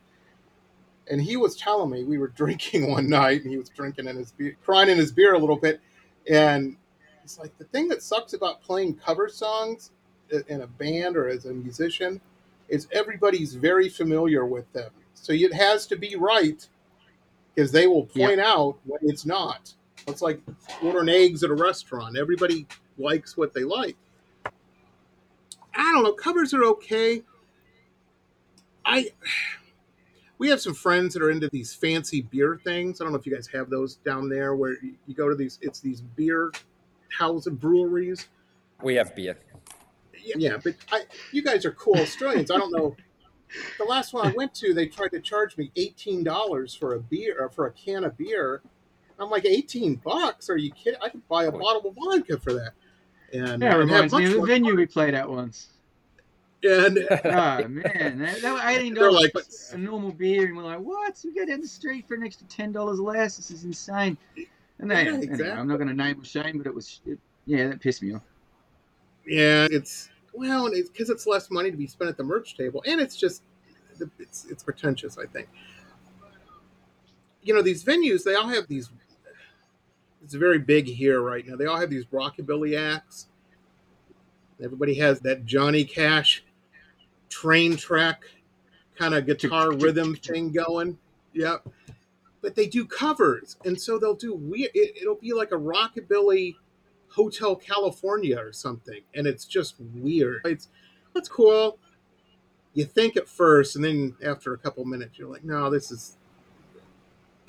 C: And he was telling me, we were drinking one night, and he was drinking in his beer, crying in his beer a little bit. And it's like, the thing that sucks about playing cover songs in a band or as a musician is everybody's very familiar with them. So it has to be right, because they will point out when it's not. It's like ordering eggs at a restaurant. Everybody likes what they like. I don't know. Covers are okay. I... We have some friends that are into these fancy beer things. I don't know if you guys have those down there, where you go to these, it's these beer houses, breweries.
E: We have beer.
C: Yeah, but I, you guys are cool Australians. I don't know. The last one I went to, they tried to charge me eighteen dollars for a beer, or for a can of beer. I'm like, eighteen bucks? Are you kidding? I could buy a bottle of vodka for that. And,
D: That
C: and have
D: reminds me
C: much
D: of the
C: more
D: venue
C: fun.
D: we played at once.
C: And
D: Oh man, that, that was eighteen
C: They're
D: dollars
C: like-
D: for a normal beer, and we're like, "What? We go down the street for an extra ten dollars less? This is insane." And then,
C: Yeah,
D: anyway,
C: exactly.
D: I'm not going to name or shame, but it was, it, yeah, that pissed me off.
C: yeah, it's well, and it's because it's less money to be spent at the merch table, and it's just it's it's pretentious, I think. You know, these venues, they all have these. It's very big here right now. They all have these rockabilly acts. Everybody has that Johnny Cash train track kind of guitar rhythm thing going. Yep. But they do covers, and so they'll do weird. It, it'll be like a rockabilly Hotel California or something, and it's just weird. It's that's cool. You think at first, and then after a couple minutes, you're like, no, this is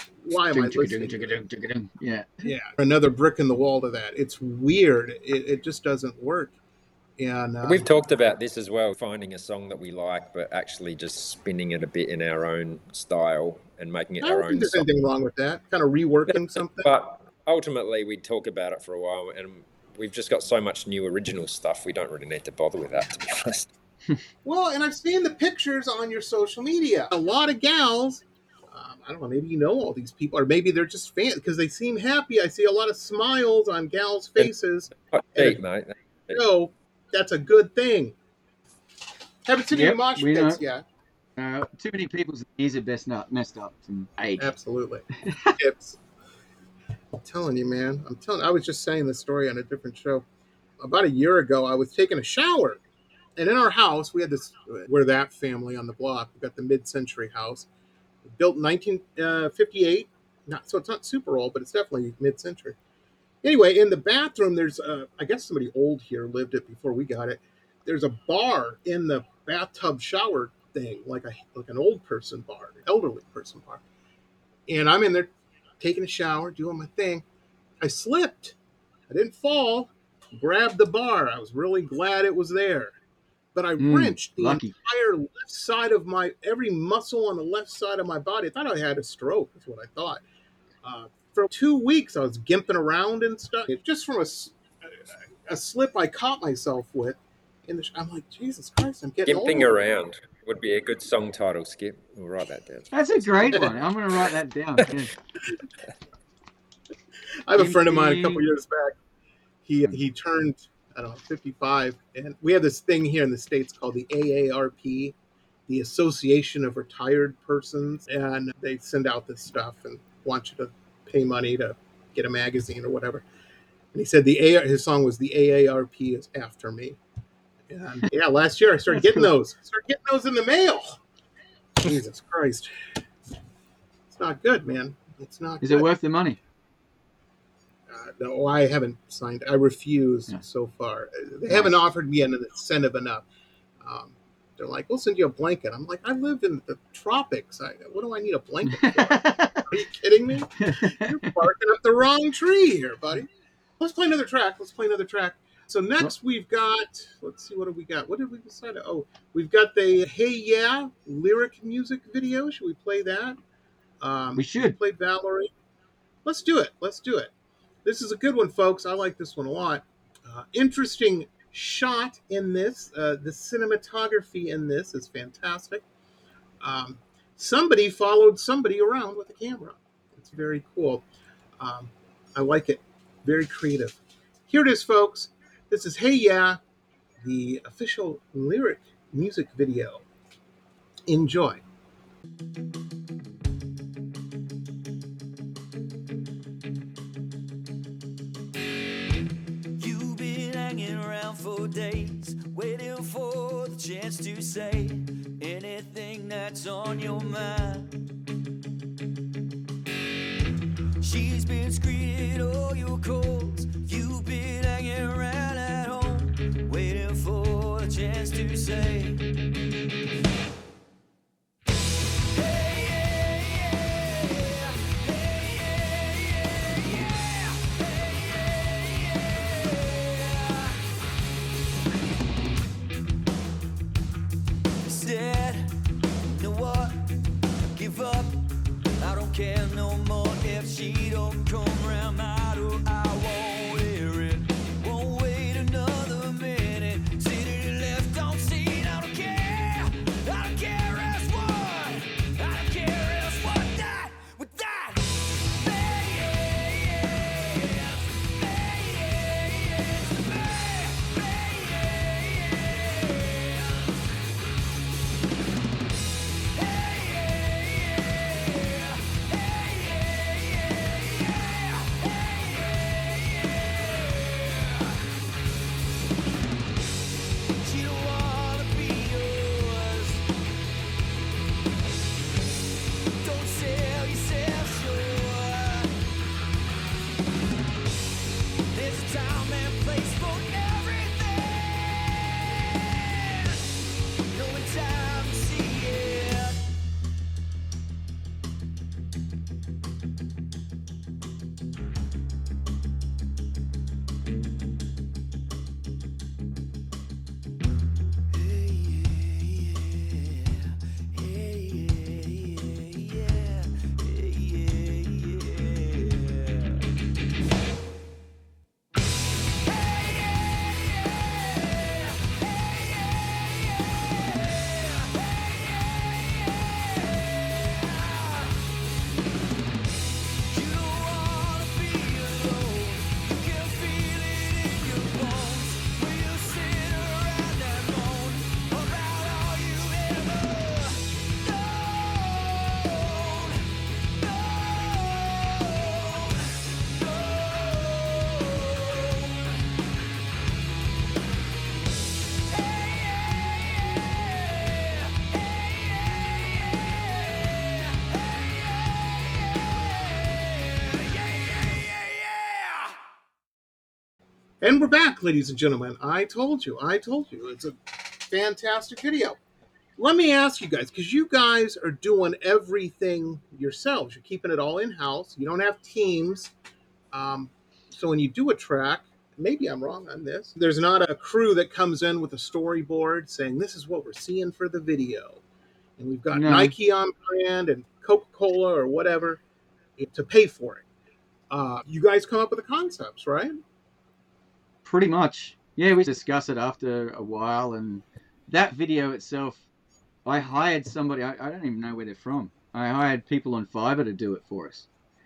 C: why am I listening?
D: Yeah.
C: Yeah, another brick in the wall to that. It's weird. It, it just doesn't work. And uh,
E: We've talked about this as well, finding a song that we like, but actually just spinning it a bit in our own style and making it
C: I
E: our
C: don't
E: own
C: think there's
E: song.
C: anything wrong with that. Kind of reworking something.
E: But ultimately, we talk about it for a while, and we've just got so much new original stuff, we don't really need to bother with that, to be honest.
C: Well, and I've seen the pictures on your social media. A lot of gals, um, I don't know, maybe you know all these people, or maybe they're just fans because they seem happy. I see a lot of smiles on gals' faces.
E: Hot deep, mate.
C: So that's a good thing. Haven't seen
D: Yep,
C: any mosh
D: we
C: pits
D: know.
C: yet.
D: Uh, too many people's ears are best not messed up from age.
C: Absolutely. It's, I'm telling you, man. I'm telling. I was just saying this story on a different show. About a year ago, I was taking a shower. And in our house, we had this, we're that family on the block. We got the mid-century house. Built in nineteen fifty-eight. Not, so it's not super old, but it's definitely mid-century. Anyway, in the bathroom, there's, uh, I guess somebody old here lived it before we got it. There's a bar in the bathtub shower thing, like a like an old person bar, an elderly person bar. And I'm in there taking a shower, doing my thing. I slipped. I didn't fall. Grabbed the bar. I was really glad it was there. But I
D: Mm,
C: wrenched the
D: lucky.
C: entire left side of my, every muscle on the left side of my body. I thought I had a stroke, is what I thought. Uh, for two weeks, I was gimping around and stuff. It, just from a, a slip I caught myself with. In the, I'm like, Jesus Christ, I'm getting
E: Gimping
C: old.
E: Around would be a good song title, Skip. We'll write that down.
D: That's a great one. I'm going to write that down. Yeah.
C: I have a friend of mine a
D: Gimping.
C: couple years back. He he turned, I don't know, fifty-five. And we have this thing here in the States called the A A R P, the Association of Retired Persons. And they send out this stuff and want you to pay money to get a magazine or whatever. And he said the A, his song was the A A R P is After Me. And yeah, last year I started
D: That's
C: getting
D: cool.
C: those. I started getting those in the mail. Jesus Christ. It's not good, man. It's not
D: Is
C: good.
D: it worth the money?
C: Uh, no, I haven't signed. I refuse
D: Yeah.
C: so far. They
D: Nice.
C: haven't offered me an incentive enough. Um, they're like, we'll send you a blanket. I'm like, I live in the tropics. I, what do I need a blanket for? Are you kidding me? You're barking up the wrong tree here, buddy. Let's play another track. Let's play another track. So next we've got, let's see, what do we got? What did we decide? Oh, we've got the Hey Yeah lyric music video. Should we play that? Um,
D: We should.
C: Play Valerie. Let's do it. Let's do it. This is a good one, folks. I like this one a lot. Uh, interesting shot in this. Uh, the cinematography in this is fantastic. Um, somebody followed somebody around with a camera. It's very cool. Um, I like it. Very creative. Here it is, folks. This is Hey Yeah, the official lyric music video. Enjoy.
F: You've been hanging around for days, waiting for the chance to say anything that's on your mind. She's been screening all your calls. You've been hanging around at home, waiting for the chance to say. Said, you know what? Give up. I don't care no more if she don't come round my door. I won't hear it. Won't wait another minute. See to the left, don't see it. I don't care. I don't care else what. I don't care else what that with that. She don't wanna be yours. Don't sell yourself short. There's a time and place for everything. No time to see it.
C: And we're back, ladies and gentlemen. I told you, I told you. It's a fantastic video. Let me ask you guys, because you guys are doing everything yourselves. You're keeping it all in-house. You don't have teams. Um, so when you do a track, maybe I'm wrong on this, there's not a crew that comes in with a storyboard saying, this is what we're seeing for the video. And we've got
D: No.
C: Nike on brand and Coca-Cola or whatever to pay for it. Uh, you guys come up with the concepts, right?
D: Pretty much. Yeah, we discuss it after a while, and that video itself, I hired somebody, I, I don't even know where they're from. I hired people on Fiverr to do it for us.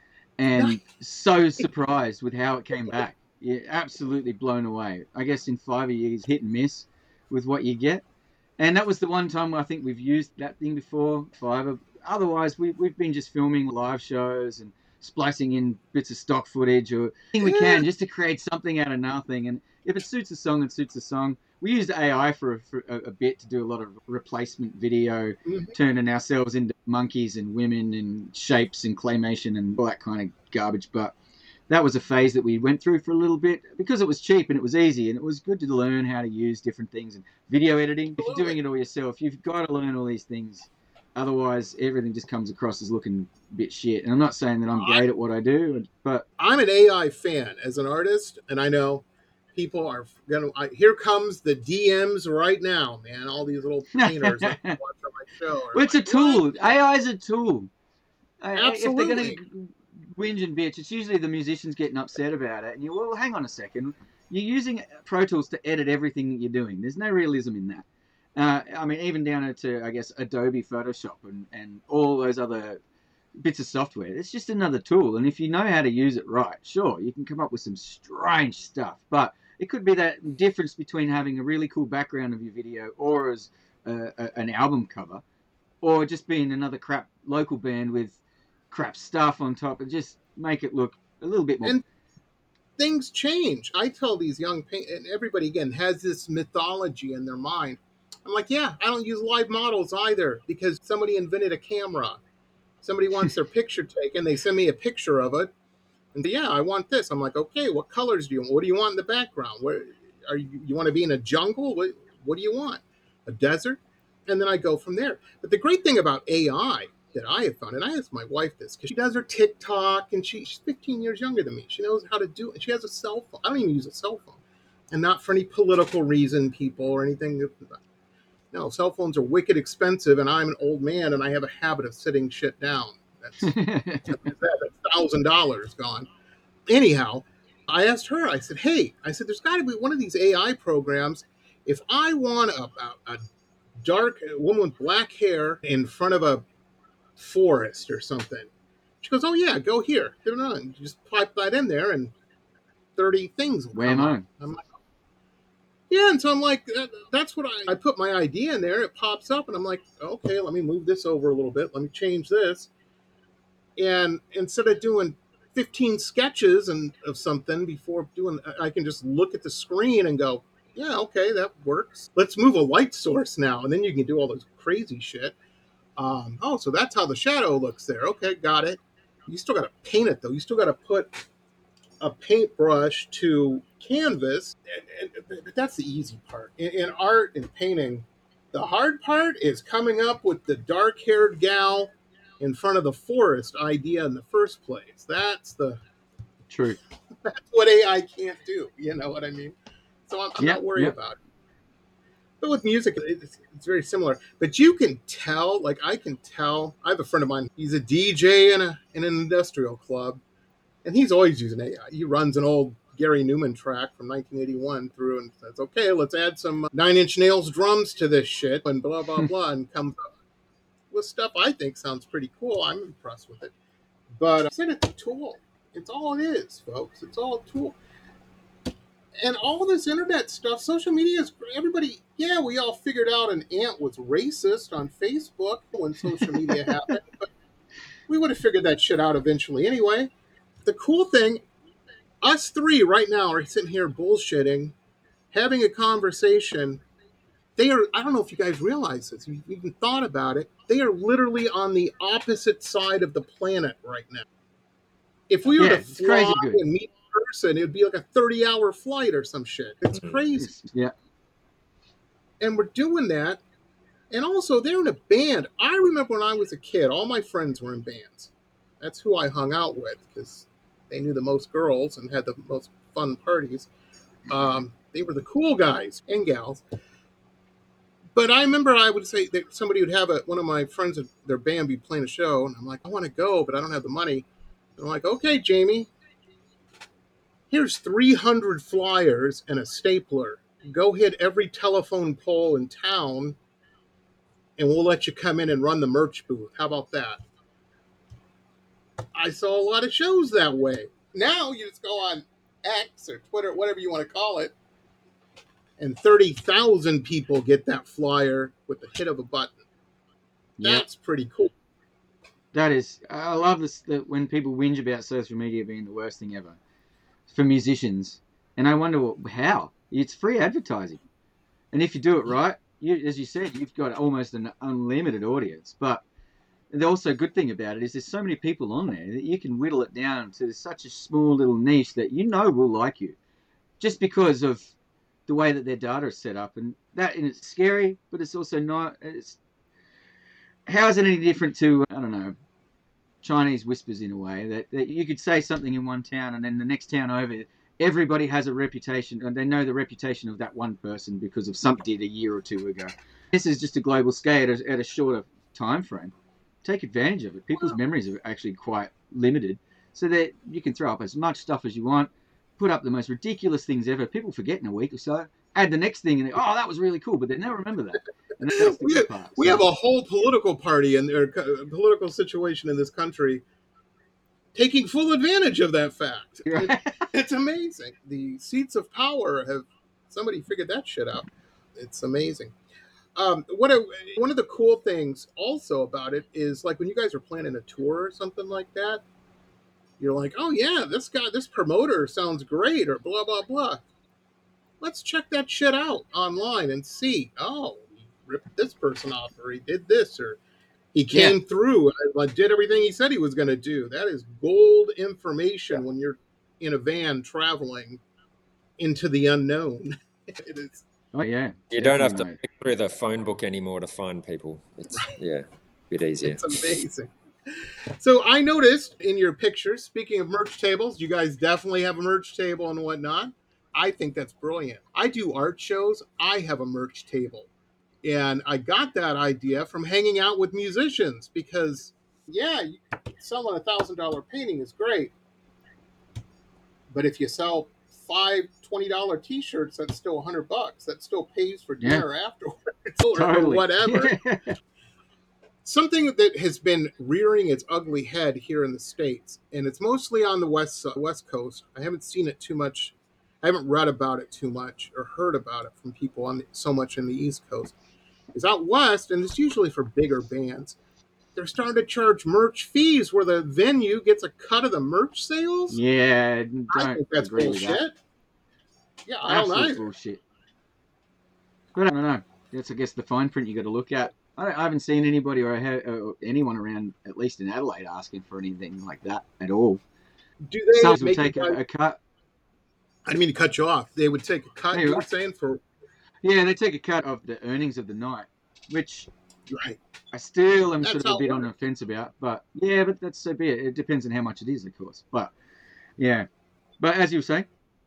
D: And so surprised with how it came back. Yeah, absolutely blown away. I guess in Fiverr years, hit and miss with what you get. And that was the one time I think we've used that thing before, Fiverr. Otherwise, we, we've been just filming live shows and splicing in bits of stock footage or anything we can just to create something out of nothing. And if it suits a song, it suits a song. We used A I for, for a, a bit to do a lot of replacement video, mm-hmm. turning ourselves into monkeys and women and shapes and claymation and all that kind of garbage. But that was a phase that we went through for a little bit because it was cheap and it was easy and it was good to learn how to use different things. And video editing, if you're doing it all yourself, you've got to learn all these things. Otherwise, everything just comes across as looking a bit shit. And I'm not saying that I'm great at what I do, but
C: I'm an A I fan as an artist, and I know people are gonna. I, here comes the D Ms right now, man. All these little painters that watch on my show.
D: Well, it's
C: like,
D: a tool.
C: what?
D: A I is a tool.
C: Absolutely.
D: If they're gonna whinge and bitch, it's usually the musicians getting upset about it. And you, well, hang on a second. You're using Pro Tools to edit everything that you're doing. There's no realism in that. Uh, I mean, even down to, I guess, Adobe Photoshop and, and all those other bits of software. It's just another tool. And if you know how to use it right, sure, you can come up with some strange stuff. But it could be that difference between having a really cool background of your video or as a, a, an album cover or just being another crap local band with crap stuff on top and just make it look a little bit more...
C: And things change. I tell these young paint, and everybody, again, has this mythology in their mind. I'm like, yeah, I don't use live models either because somebody invented a camera. Somebody wants their picture taken. They send me a picture of it. And yeah, I want this. I'm like, okay, what colors do you want? What do you want in the background? Where are you? You want to be in a jungle? What, what do you want? A desert? And then I go from there. But the great thing about A I that I have found, and I asked my wife this because she does her TikTok and she, she's fifteen years younger than me. She knows how to do it. And she has a cell phone. I don't even use a cell phone. And not for any political reason, people, or anything. No, cell phones are wicked expensive, and I'm an old man, and I have a habit of sitting shit down. That's that's one thousand dollars gone. Anyhow, I asked her, I said, hey, I said, there's got to be one of these A I programs. If I want a, a, a dark a woman with black hair in front of a forest or something, she goes, oh, yeah, go here. You just pipe that in there, and thirty things will come up. I'm like, yeah, and so I'm like, that, that's what I, I put my idea in there. It pops up, and I'm like, okay, let me move this over a little bit. Let me change this. And instead of doing fifteen sketches and of something before doing, I can just look at the screen and go, yeah, okay, that works. Let's move a light source now, and then you can do all this crazy shit. Um, oh, so that's how the shadow looks there. Okay, got it. You still got to paint it, though. You still got to put a paintbrush to canvas, and, and, but that's the easy part. In, in art and painting, the hard part is coming up with the dark-haired gal in front of the forest idea in the first place. That's the
D: truth.
C: That's what A I can't do. You know what I mean? So I'm, I'm
D: yep,
C: not worried
D: yep.
C: about it. But with music, it's, it's very similar. But you can tell, like I can tell. I have a friend of mine. He's a D J in a in an industrial club. And he's always using A I. He runs an old Gary Newman track from nineteen eighty-one through and says, okay, let's add some Nine Inch Nails drums to this shit and blah, blah, blah, and comes up with stuff I think sounds pretty cool. I'm impressed with it. But I said it's a tool. It's all it is, folks. It's all a tool. And all this internet stuff, social media is, everybody, yeah, we all figured out an ant was racist on Facebook when social media happened. But we would have figured that shit out eventually anyway. The cool thing, us three right now are sitting here bullshitting, having a conversation. They are, I don't know if you guys realize this, you've even thought about it. They are literally on the opposite side of the planet right now. If we were
D: yeah,
C: to fly and meet person, it'd be like a thirty hour flight or some shit. It's crazy.
D: It's- yeah.
C: And we're doing that. And also, they're in a band. I remember when I was a kid, all my friends were in bands. That's who I hung out with because they knew the most girls and had the most fun parties. Um, they were the cool guys and gals. But I remember I would say that somebody would have a, one of my friends, their band be playing a show. And I'm like, I want to go, but I don't have the money. And I'm like, okay, Jamie, here's three hundred flyers and a stapler. Go hit every telephone pole in town and we'll let you come in and run the merch booth. How about that? I saw a lot of shows that way. Now you just go on X or Twitter, whatever you want to call it, and thirty thousand people get that flyer with the hit of a button.
D: Yeah.
C: That's pretty cool.
D: That is, I love this, that when people whinge about social media being the worst thing ever for musicians. And I wonder what, how. It's free advertising. And if you do it right, you, as you said, you've got almost an unlimited audience. But the also good thing about it is there's so many people on there that you can whittle it down to such a small little niche that you know will like you, just because of the way that their data is set up. And that, and it's scary, but it's also not. It's, how is it any different to, I don't know, Chinese whispers in a way that, that you could say something in one town and then the next town over, everybody has a reputation, and they know the reputation of that one person because of something did a year or two ago. This is just a global scale at a, at a shorter time frame. Take advantage of it. People's memories are actually quite limited, so that you can throw up as much stuff as you want, put up the most ridiculous things ever. People forget in a week or so. Add the next thing, and they, oh, that was really cool, but they never remember that. And that's the
C: we,
D: good
C: have,
D: part.
C: we
D: So-
C: have a whole political party and or political situation in this country taking full advantage of that fact.
D: Right.
C: It's amazing. The seats of power have somebody figured that shit out. It's amazing. Um, what a, one of the cool things also about it is like when you guys are planning a tour or something like that, you're like, oh yeah, this guy, this promoter sounds great, or blah blah blah. Let's check that shit out online and see. Oh, he ripped this person off, or he did this, or he came through and like, did everything he said he was going to do. That is gold information when you're in a van traveling into the unknown. It is.
D: Oh, yeah.
E: You don't have to
D: Definitely, mate.
E: pick through the phone book anymore to find people. It's yeah, a bit easier.
C: It's amazing. So I noticed in your pictures, speaking of merch tables, you guys definitely have a merch table and whatnot. I think that's brilliant. I do art shows. I have a merch table. And I got that idea from hanging out with musicians because, yeah, selling a one thousand dollars painting is great. But if you sell five twenty dollars T-shirts, that's still one hundred bucks. That still pays for
D: Yeah.
C: dinner afterwards or, or
D: Totally.
C: whatever. Something that has been rearing its ugly head here in the States, and it's mostly on the west west coast. I haven't seen it too much. I haven't read about it too much or heard about it from people on the, so much in the East Coast. Is out west, and it's usually for bigger bands. They're starting to charge merch fees where the venue gets a cut of the merch sales.
D: Yeah,
C: I
D: don't
C: think that's
D: agree with
C: bullshit.
D: that.
C: Yeah, I don't
D: Absolute
C: either.
D: bullshit. But I don't know. That's, I guess, the fine print you got to look at. I, don't, I haven't seen anybody or, I ha- or anyone around, at least in Adelaide, asking for anything like that at all.
C: Do they
D: Some will
C: make
D: take
C: you
D: a,
C: guys-
D: a cut.
C: I didn't mean to cut you off. They would take a cut.
D: There
C: You
D: you
C: were
D: are.
C: saying for
D: Yeah, they take a cut of the earnings of the night, which
C: right.
D: I still am
C: That's
D: sort of
C: how
D: a
C: it
D: bit on the
C: works.
D: fence about. But yeah, but that's so be it. It depends on how much it is, of course. But yeah, but as you were saying,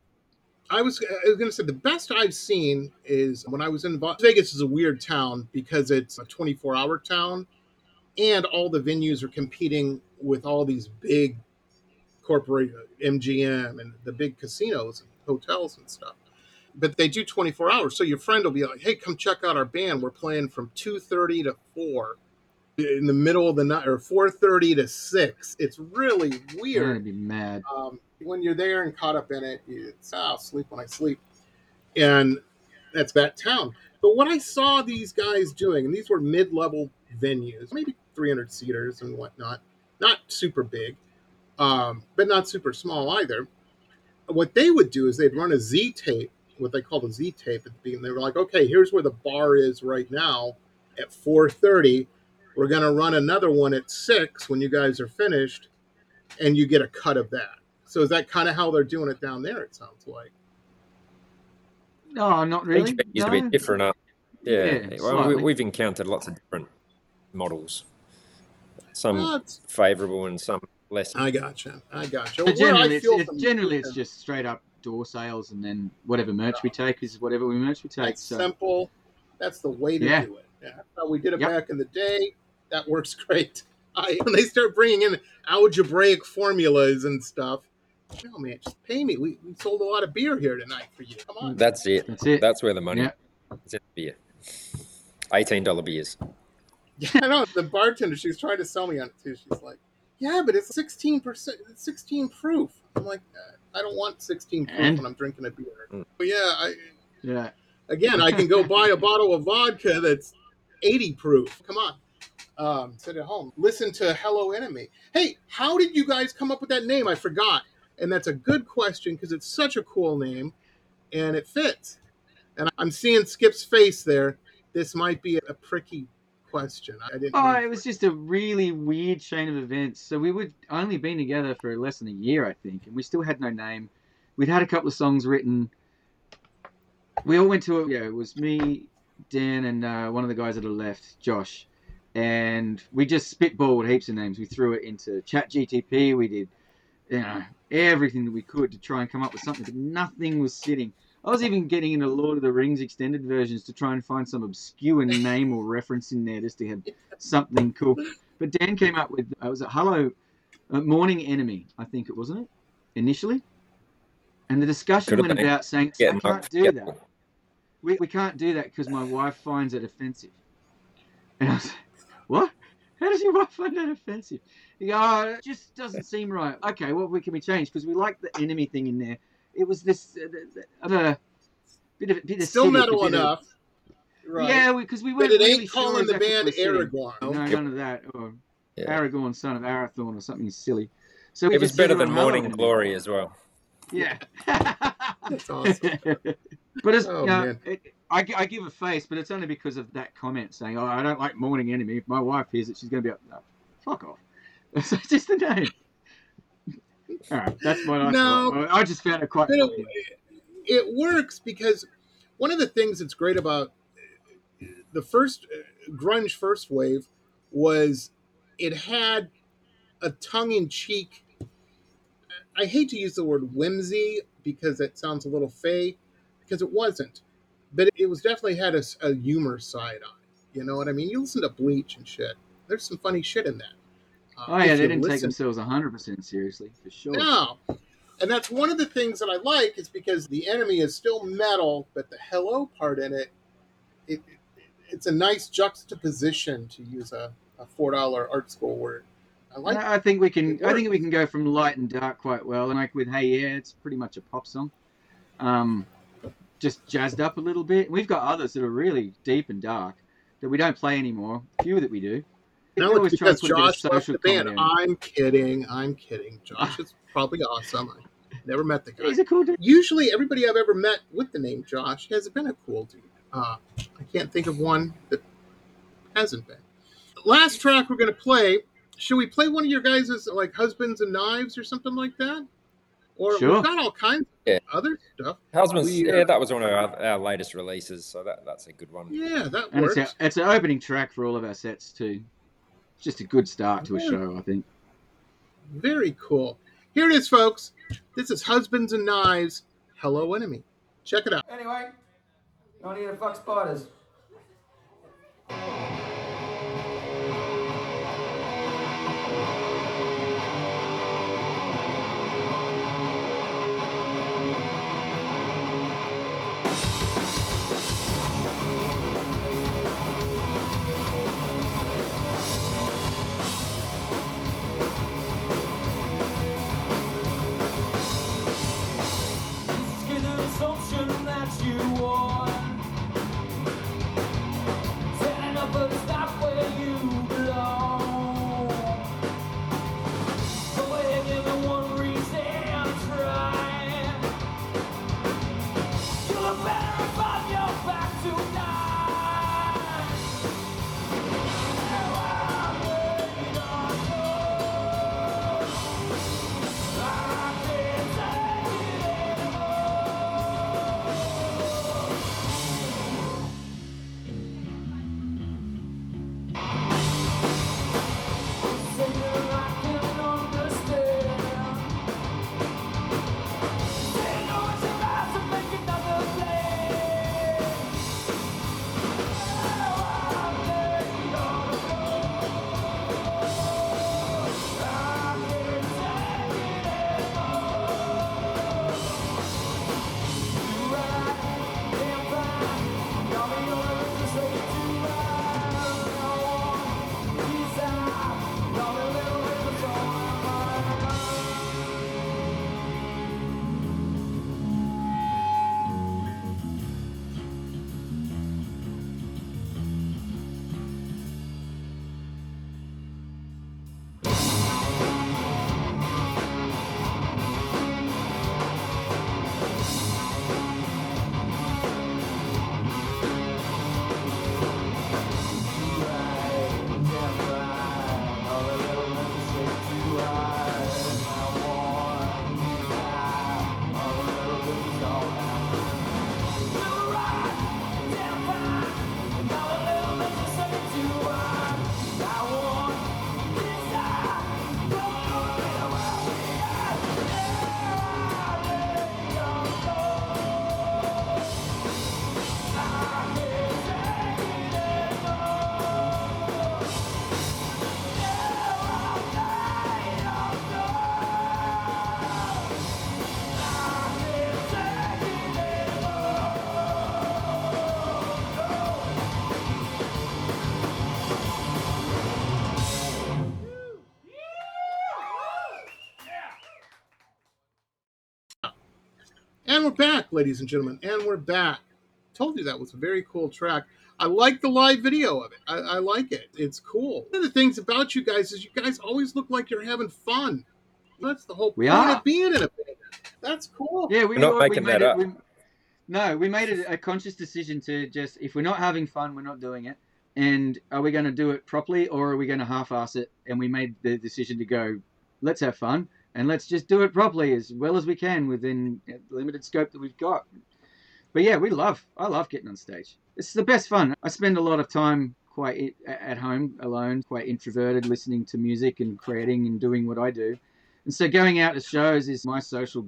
C: I was I was going to say the best I've seen is when I was in Las Vegas. Is a weird town because it's a twenty-four hour town, and all the venues are competing with all these big corporate M G M and the big casinos and hotels and stuff. But they do twenty-four hours, so your friend will be like, "Hey, come check out our band. We're playing from two thirty to four in the middle of the night, or four thirty to six." It's really
D: I'm gonna
C: weird.
D: be mad.
C: Um, when you're there and caught up in it, it's, oh, I'll sleep when I sleep. And that's that town. But what I saw these guys doing, and these were mid-level venues, maybe three hundred seaters and whatnot, not super big, um, but not super small either. What they would do is they'd run a Z tape, what they called a Z tape at the beginning. They were like, okay, here's where the bar is right now at four thirty. We're going to run another one at six when you guys are finished, and you get a cut of that. So is that kind of how they're doing it down there? It sounds like.
D: No, not really.
E: Each band used
D: no.
E: to be different. Uh, yeah,
D: Yeah,
E: well, we,
D: slightly.
E: we've encountered lots of different models. Some
C: Well, it's-
E: favourable and some less.
C: I gotcha. I gotcha.
D: But
C: Where I
D: generally, it's,
C: feel
D: it's,
C: from-
D: generally it's just straight up door sales, and then whatever merch we take is whatever we merch we take.
C: That's
D: So
C: simple. That's the way to
D: Yeah.
C: do it. Yeah, that's how we did it
D: Yep.
C: back in the day. That works great. I, when they start bringing in algebraic formulas and stuff, no man, just pay me. We, we sold a lot of beer here tonight for you. Come on.
E: That's it.
D: that's it.
E: That's where the money
D: Yeah.
E: is in the beer. eighteen dollars beers.
C: Yeah, I know. The bartender, she was trying to sell me on it too. She's like, yeah, but it's sixteen percent, it's sixteen proof. I'm like, uh, I don't want sixteen proof
D: And-
C: when I'm drinking a beer.
E: Mm.
C: But yeah, I,
D: Yeah.
C: again, I can go buy a bottle of vodka that's eighty proof. Come on. Um, sit at home. Listen to Hello Enemy. Hey, how did you guys come up with that name? I forgot. And that's a good question because it's such a cool name and it fits. And I'm seeing Skip's face there. This might be a pricky question. I didn't.
D: Oh,
C: mean
D: it was just a really weird chain of events. So we would only been together for less than a year, I think, and we still had no name. We'd had a couple of songs written. We all went to a, yeah, it was me, Dan, and uh, one of the guys that had left, Josh, and we just spitballed heaps of names. We threw it into ChatGTP. We did, you know, everything that we could to try and come up with something, but nothing was sitting. I was even getting into Lord of the Rings extended versions to try and find some obscure name or reference in there just to have something cool. But Dan came up with, uh, was it Hello, uh, Morning Enemy, I think it wasn't it, initially? And the discussion
E: Could have
D: went
E: been.
D: about saying,
E: Yeah,
D: I can't do that. We, we can't do that because my wife finds it offensive. And I was like, what? How does your wife find that offensive? You go, oh, it just doesn't seem right. Okay, well, we can we change? Because we like the enemy thing in there. It was this uh, the, the, uh, bit of bit of
C: Still
D: acidic, a
C: metal
D: bit of-
C: enough. Right.
D: Yeah, because we
C: But
D: weren't
C: it
D: really
C: ain't
D: sure
C: calling the
D: exactly
C: band
D: what we're
C: Aragorn.
D: saying. No,
E: Yep.
D: none of that. Or
E: Yeah.
D: Aragorn, son of Arathorn, or something silly. So we
E: It was
D: just said
E: better
D: we're
E: than
D: on Hello
E: Morning
D: Enemy.
E: Glory as well.
D: Yeah.
C: That's awesome.
D: But it's,
C: Oh,
D: you know,
C: man.
D: it, I, I give a face, but it's only because of that comment saying, "Oh, I don't like Morning Enemy." If my wife hears it, she's going to be like, "No, fuck off." It's just the name. All right, that's what I
C: No.
D: thought. I just found it quite
C: But
D: funny.
C: it, it works because one of the things that's great about the first uh, grunge first wave was it had a tongue-in-cheek, I hate to use the word whimsy because it sounds a little fey, because it wasn't, but it was definitely had a, a humor side on it. You know what I mean? You listen to Bleach and shit. There's some funny shit in that. Uh,
D: Oh yeah,
C: if
D: they
C: you
D: didn't take
C: listen-
D: themselves one hundred percent seriously, for sure.
C: No. And that's one of the things that I like is because the enemy is still metal, but the hello part in it, it, it it's a nice juxtaposition, to use a, a four dollar art school word. I like
D: I I think we can.
C: It
D: I think
C: works.
D: we can go from light and dark quite well. And like with Hey Yeah, it's pretty much a pop song, um, just jazzed up a little bit. We've got others that are really deep and dark that we don't play anymore. A few that we do. We
C: No,
D: always
C: it's
D: try and
C: because
D: put a bit of
C: Josh left
D: social
C: the band.
D: comedy in.
C: I'm kidding. I'm kidding. Josh is probably awesome. I never met the guy.
D: He's a cool dude.
C: Usually, everybody I've ever met with the name Josh has been a cool dude. Uh, I can't think of one that hasn't been. Last track we're going to play. Should we play one of your guys' like Husbands and Knives or something like that? Or
D: Sure.
C: we've got all kinds
E: Yeah.
C: of other stuff.
E: Husbands,
C: We, uh,
E: yeah, that was one of our, our latest releases, so that, that's a good one.
C: Yeah, that
D: And
C: works.
D: it's, a, it's an opening track for all of our sets too. It's just a good start to a
C: Yeah.
D: show, I think.
C: Very cool. Here it is, folks. This is Husbands and Knives, Hello Enemy. Check it out.
G: Anyway, not here to fuck spiders. Get the assumption that you won. Standing up but it's not where you belong. Go ahead, give me one reason to try. You look better if I'm your back tonight. Now I'm waiting on you. I
C: we're back, ladies and gentlemen, and we're back. Told you that was a very cool track. I like the live video of it. I, I like it. It's cool. One of the things about you guys is you guys always look like you're having fun. That's the whole
D: We
C: point
D: are.
C: of being in a band. That's cool.
D: Yeah, we,
E: We're not
D: we
E: making
D: made
E: that
D: it.
E: up.
D: We, no, we made it a conscious decision to just, if we're not having fun, we're not doing it. And are we going to do it properly, or are we going to half-ass it? And we made the decision to go, let's have fun, and let's just do it properly as well as we can within the limited scope that we've got. But yeah, we love, I love getting on stage. It's the best fun. I spend a lot of time quite at home alone, quite introverted, listening to music and creating and doing what I do. And so going out to shows is my social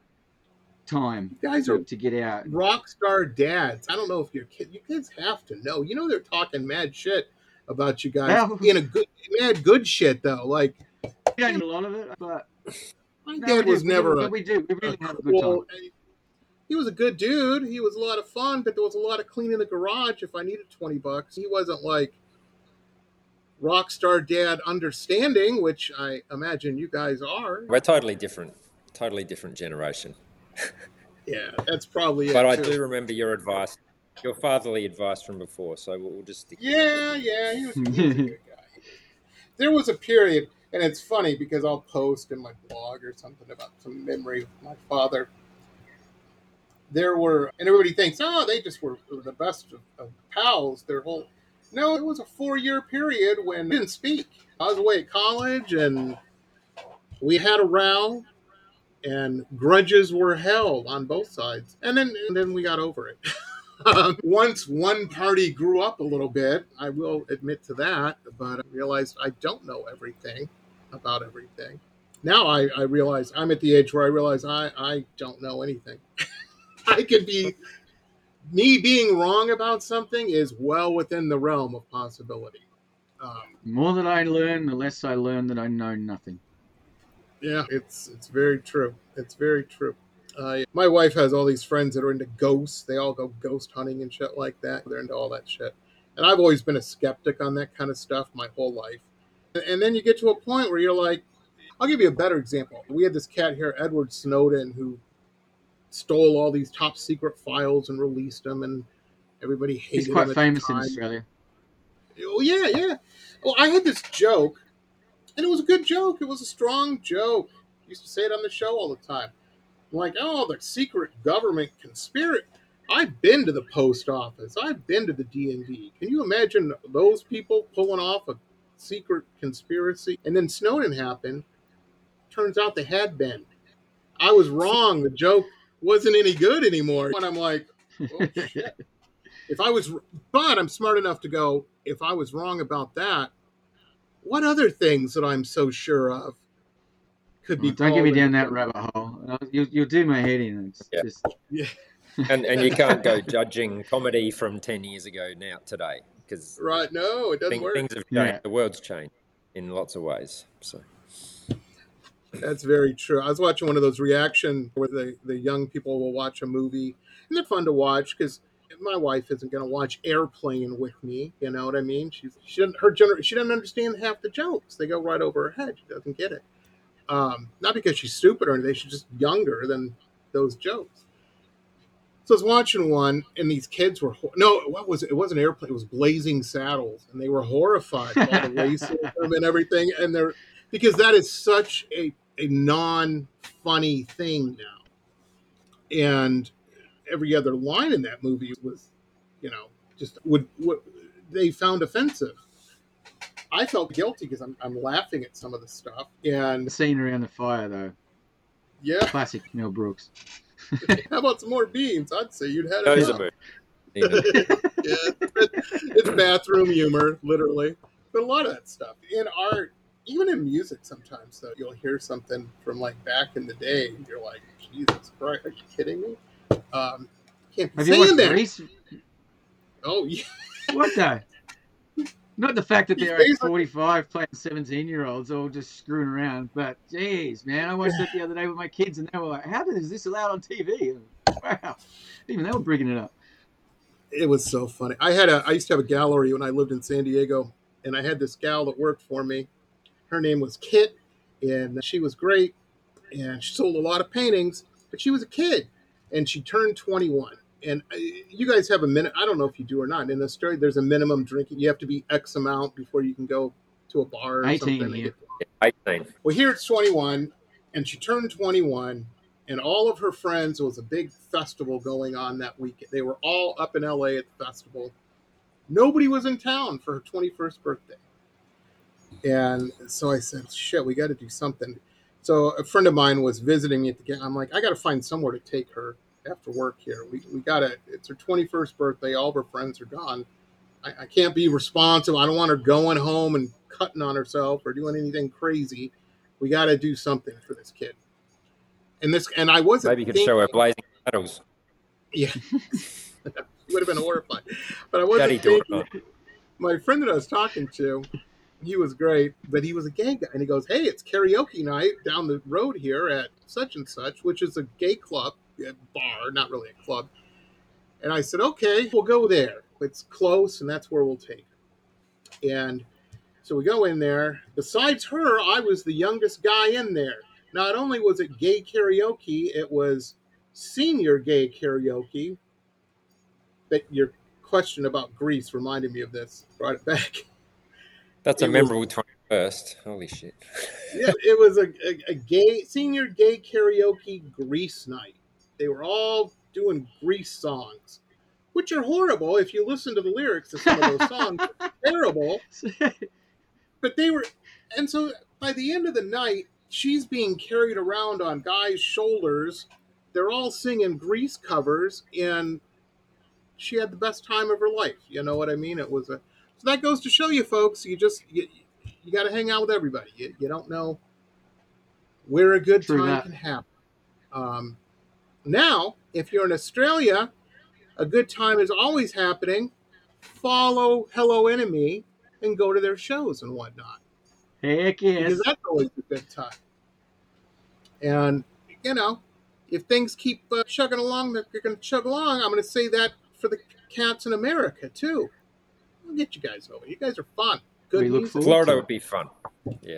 D: time
C: You guys
D: to,
C: are
D: to get out.
C: rock star dads. I don't know if your kid, you kids have to know. You know they're talking mad shit about you guys
D: Well-
C: in a good, mad good shit though. Like
D: We don't do a lot of it, but
C: my
D: no,
C: dad
D: we
C: was
D: do, we
C: never
D: do,
C: a,
D: but we do. We really
C: a
D: have a good time.
C: cool. He was a good dude. He was a lot of fun, but there was a lot of cleaning the garage if I needed twenty bucks. He wasn't like rock star dad understanding, which I imagine you guys are.
E: We're totally different, totally different generation.
C: Yeah, that's probably
E: But
C: it
E: I
C: too.
E: do remember your advice, your fatherly advice from before. So we'll we'll just stick.
C: Yeah, yeah, he was, he was a good guy. There was a period, and it's funny because I'll post in my blog or something about some memory of my father. There were, and everybody thinks, oh, they just were the best of, of pals. Their whole, no, it was a four-year period when I didn't speak. I was away at college, and we had a row, and grudges were held on both sides, and then and then we got over it. Um, once one party grew up a little bit, I will admit to that, but I realized I don't know everything about everything. Now I, I realize I'm at the age where I realize I, I don't know anything. I could be, me being wrong about something is well within the realm of possibility. Um,
D: The more that I learn, the less I learn that I know nothing.
C: yeah, it's it's very true. It's very true. Uh, my wife has all these friends that are into ghosts. They all go ghost hunting and shit like that. They're into all that shit. And I've always been a skeptic on that kind of stuff my whole life. And then you get to a point where you're like, I'll give you a better example. We had this cat here, Edward Snowden, who stole all these top secret files and released them, and everybody hated
D: He's
C: him
D: quite
C: at
D: famous
C: the
D: in
C: time.
D: Australia.
C: Oh, yeah, yeah. Well, I had this joke, and it was a good joke. It was a strong joke. I used to say it on the show all the time. Like, oh, the secret government conspiracy. I've been to the post office. I've been to the D M V. Can you imagine those people pulling off a secret conspiracy? And then Snowden happened. Turns out they had been. I was wrong. The joke wasn't any good anymore. And I'm like, oh, shit. If I was, but I'm smart enough to go, if I was wrong about that, what other things that I'm so sure of could be
D: Oh, don't get me
C: called
D: down
C: into
D: that
C: question?
D: rabbit hole. Uh, You, you'll do my head in. It's
E: Yeah.
D: just
C: Yeah.
E: And and you can't go judging comedy from ten years ago now today because
C: Right. No, it doesn't
E: things,
C: work.
E: things have changed.
D: Yeah.
E: The world's changed in lots of ways. So
C: That's very true. I was watching one of those reaction where the, the young people will watch a movie, and they're fun to watch because my wife isn't going to watch Airplane with me. You know what I mean? She's she doesn't her gener- she doesn't understand half the jokes. They go right over her head. She doesn't get it. Um, not because she's stupid or anything. She's just younger than those jokes. So I was watching one, and these kids were ho- no, what was it? It wasn't Airplane. It was Blazing Saddles, and they were horrified by all the racism and everything. And they're because that is such a a non-funny thing now, and every other line in that movie was, you know, just would what they found offensive. I felt guilty because I'm I'm laughing at some of the stuff, and
D: the scene around the fire, though.
C: yeah,
D: Classic Mel Brooks.
C: how about some more beans? I'd say you'd had
E: that is a
C: enough.
E: movie.
C: Yeah, it's bathroom humor, literally. But a lot of that stuff in art, even in music, sometimes though you'll hear something from like back in the day, and you're like, Jesus Christ, are you kidding me? Um, can't be
D: Have you
C: saying
D: watched
C: that.
D: Grease?
C: Oh yeah,
D: What the? Not the fact that
C: He's
D: they're like
C: basically-
D: forty-five playing seventeen-year-olds all just screwing around. But, geez, man, I watched that the other day with my kids, and they were like, how is this allowed on T V? Wow. Even they were bringing it up.
C: it was so funny. I had a, I used to have a gallery when I lived in San Diego, and I had this gal that worked for me. Her name was Kit, and she was great, and she sold a lot of paintings, but she was a kid. and she turned twenty-one. And uh, you guys have a minute. I don't know if you do or not. In Australia, there's a minimum drinking. You have to be X amount before you can go to a bar or
D: eighteen
C: something.
D: here.
E: eighteen.
C: Well, here it's twenty-one, and she turned twenty-one, and all of her friends, there was a big festival going on that weekend. They were all up in L A at the festival. Nobody was in town for her twenty-first birthday. And so I said, shit, we got to do something. So a friend of mine was visiting me at the game. I'm like, I got to find somewhere to take her after work here. We we got to, it's her twenty-first birthday. All of her friends are gone. I, I can't be responsible. I don't want her going home and cutting on herself or doing anything crazy. We got to do something for this kid. And this, and I wasn't
E: Maybe you could
C: thinking,
E: show her Blazing Saddles.
C: Yeah. Would have been horrified. But I wasn't
E: Daddy
C: thinking,
E: daughter.
C: my friend that I was talking to, he was great, but he was a gay guy. And he goes, hey, it's karaoke night down the road here at such and such, which is a gay club, a bar, not really a club. And I said, okay, we'll go there. It's close, and that's where we'll take her. And so we go in there. Besides her, I was the youngest guy in there. Not only was it gay karaoke, it was senior gay karaoke. But your question about Greece reminded me of this, brought it back.
E: That's a
C: It was-
E: memorable twenty-first. Holy shit.
C: Yeah, it was a, a, a gay senior gay karaoke Grease night. They were all doing Grease songs, which are horrible if you listen to the lyrics to some of those songs. Terrible. But they were, and so by the end of the night, she's being carried around on guys' shoulders. They're all singing Grease covers, and she had the best time of her life. You know what I mean? It was a, so that goes to show you, folks, you just, you, you got to hang out with everybody. You, you don't know where a good
D: True
C: time
D: that.
C: can happen. Um, now, if you're in Australia, a good time is always happening. Follow Hello Enemy and go to their shows and whatnot.
D: Heck yes.
C: Because that's always a good time. And, you know, if things keep uh, chugging along, they're going to chug along. I'm going to say that for the cats in America, too. We'll get you guys over. You guys are fun. Good
D: We look
C: music.
D: forward
E: Florida
D: to it.
E: would be fun. Yeah.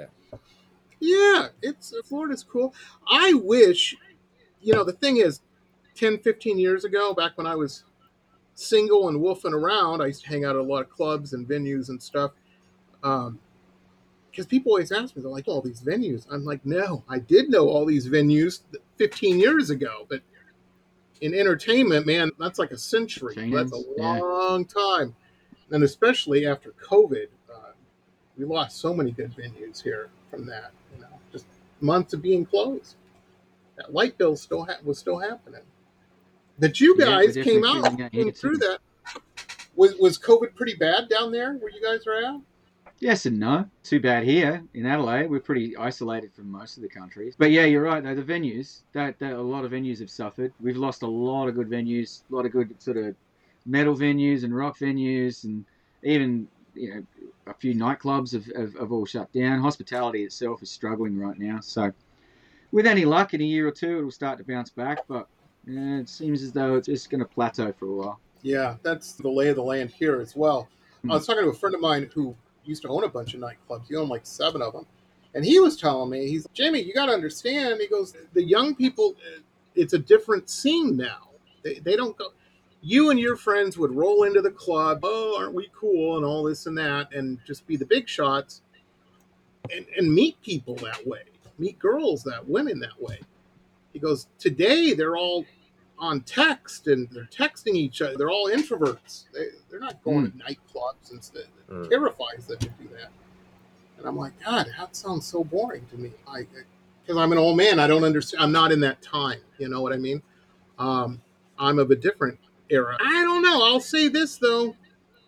C: Yeah, it's uh, Florida's cool. I wish, you know, the thing is, ten, fifteen years ago, back when I was single and wolfing around, I used to hang out at a lot of clubs and venues and stuff. Um, because people always ask me, they're like, all these venues. I'm like, no, I did know all these venues fifteen years ago, but in entertainment, man, that's like a century.
D: Changes,
C: That's a
D: yeah.
C: long time. And especially after COVID, uh, we lost so many good venues here from that, you know, just months of being closed. That light bill still ha- was still happening. But you
D: Yeah,
C: guys
D: we're
C: came
D: definitely
C: out
D: feeling that
C: came
D: here
C: through
D: too.
C: that. Was was COVID pretty bad down there where you guys are at?
D: Yes and no. Too bad here in Adelaide. We're pretty isolated from most of the country. But yeah, you're right. Though the venues, that, that a lot of venues have suffered. We've lost a lot of good venues, a lot of good sort of metal venues and rock venues, and even you know a few nightclubs have, have, have all shut down. Hospitality itself is struggling right now. So with any luck, in a year or two, it'll start to bounce back. But yeah, it seems as though it's just going to plateau for a while.
C: Yeah, that's the lay of the land here as well.
D: Hmm.
C: I was talking to a friend of mine who used to own a bunch of nightclubs. He owned like seven of them. And he was telling me, he's, Jamie, you got to understand, he goes, the young people, it's a different scene now. They, they don't go, you and your friends would roll into the club, oh, aren't we cool, and all this and that, and just be the big shots and, and meet people that way, meet girls that, women that way. He goes, today they're all on text and they're texting each other. They're all introverts. They, they're not going to nightclubs and stuff. It
E: Mm.
C: terrifies them to do that. And I'm like, God, that sounds so boring to me. I, because I'm an old man, I don't understand. I'm not in that time. You know what I mean? Um, I'm of a different era. I don't know. I'll say this though.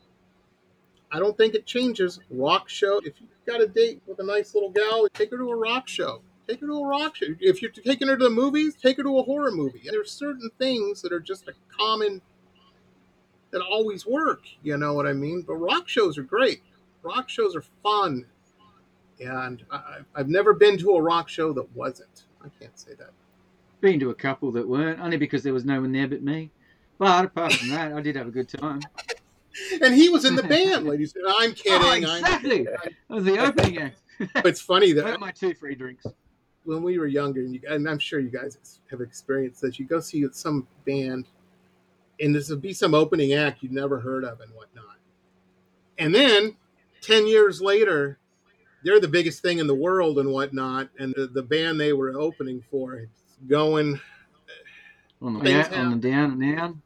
C: I don't think it changes. Rock show. If you've got a date with a nice little gal, take her to a rock show. Take her to a rock show. If you're taking her to the movies, take her to a horror movie. And there's certain things that are just a common, that always work. You know what I mean? But rock shows are great. Rock shows are fun. And I, I've never been to a rock show that wasn't. I can't say that.
D: Been to a couple that weren't, only because there was no one there but me. But apart from that, I did have a good time.
C: And he was in the band, ladies. I'm kidding.
D: Oh, exactly.
C: I'm,
D: That was the opening act.
C: it's funny
D: I
C: that
D: had my two free drinks.
C: when we were younger, and, you, and I'm sure you guys have experienced this, you go see some band, and this would be some opening act you'd never heard of and whatnot. And then ten years later, they're the biggest thing in the world and whatnot, and the, the band they were opening for is going
D: on the,
C: things
D: yeah, on the down and down.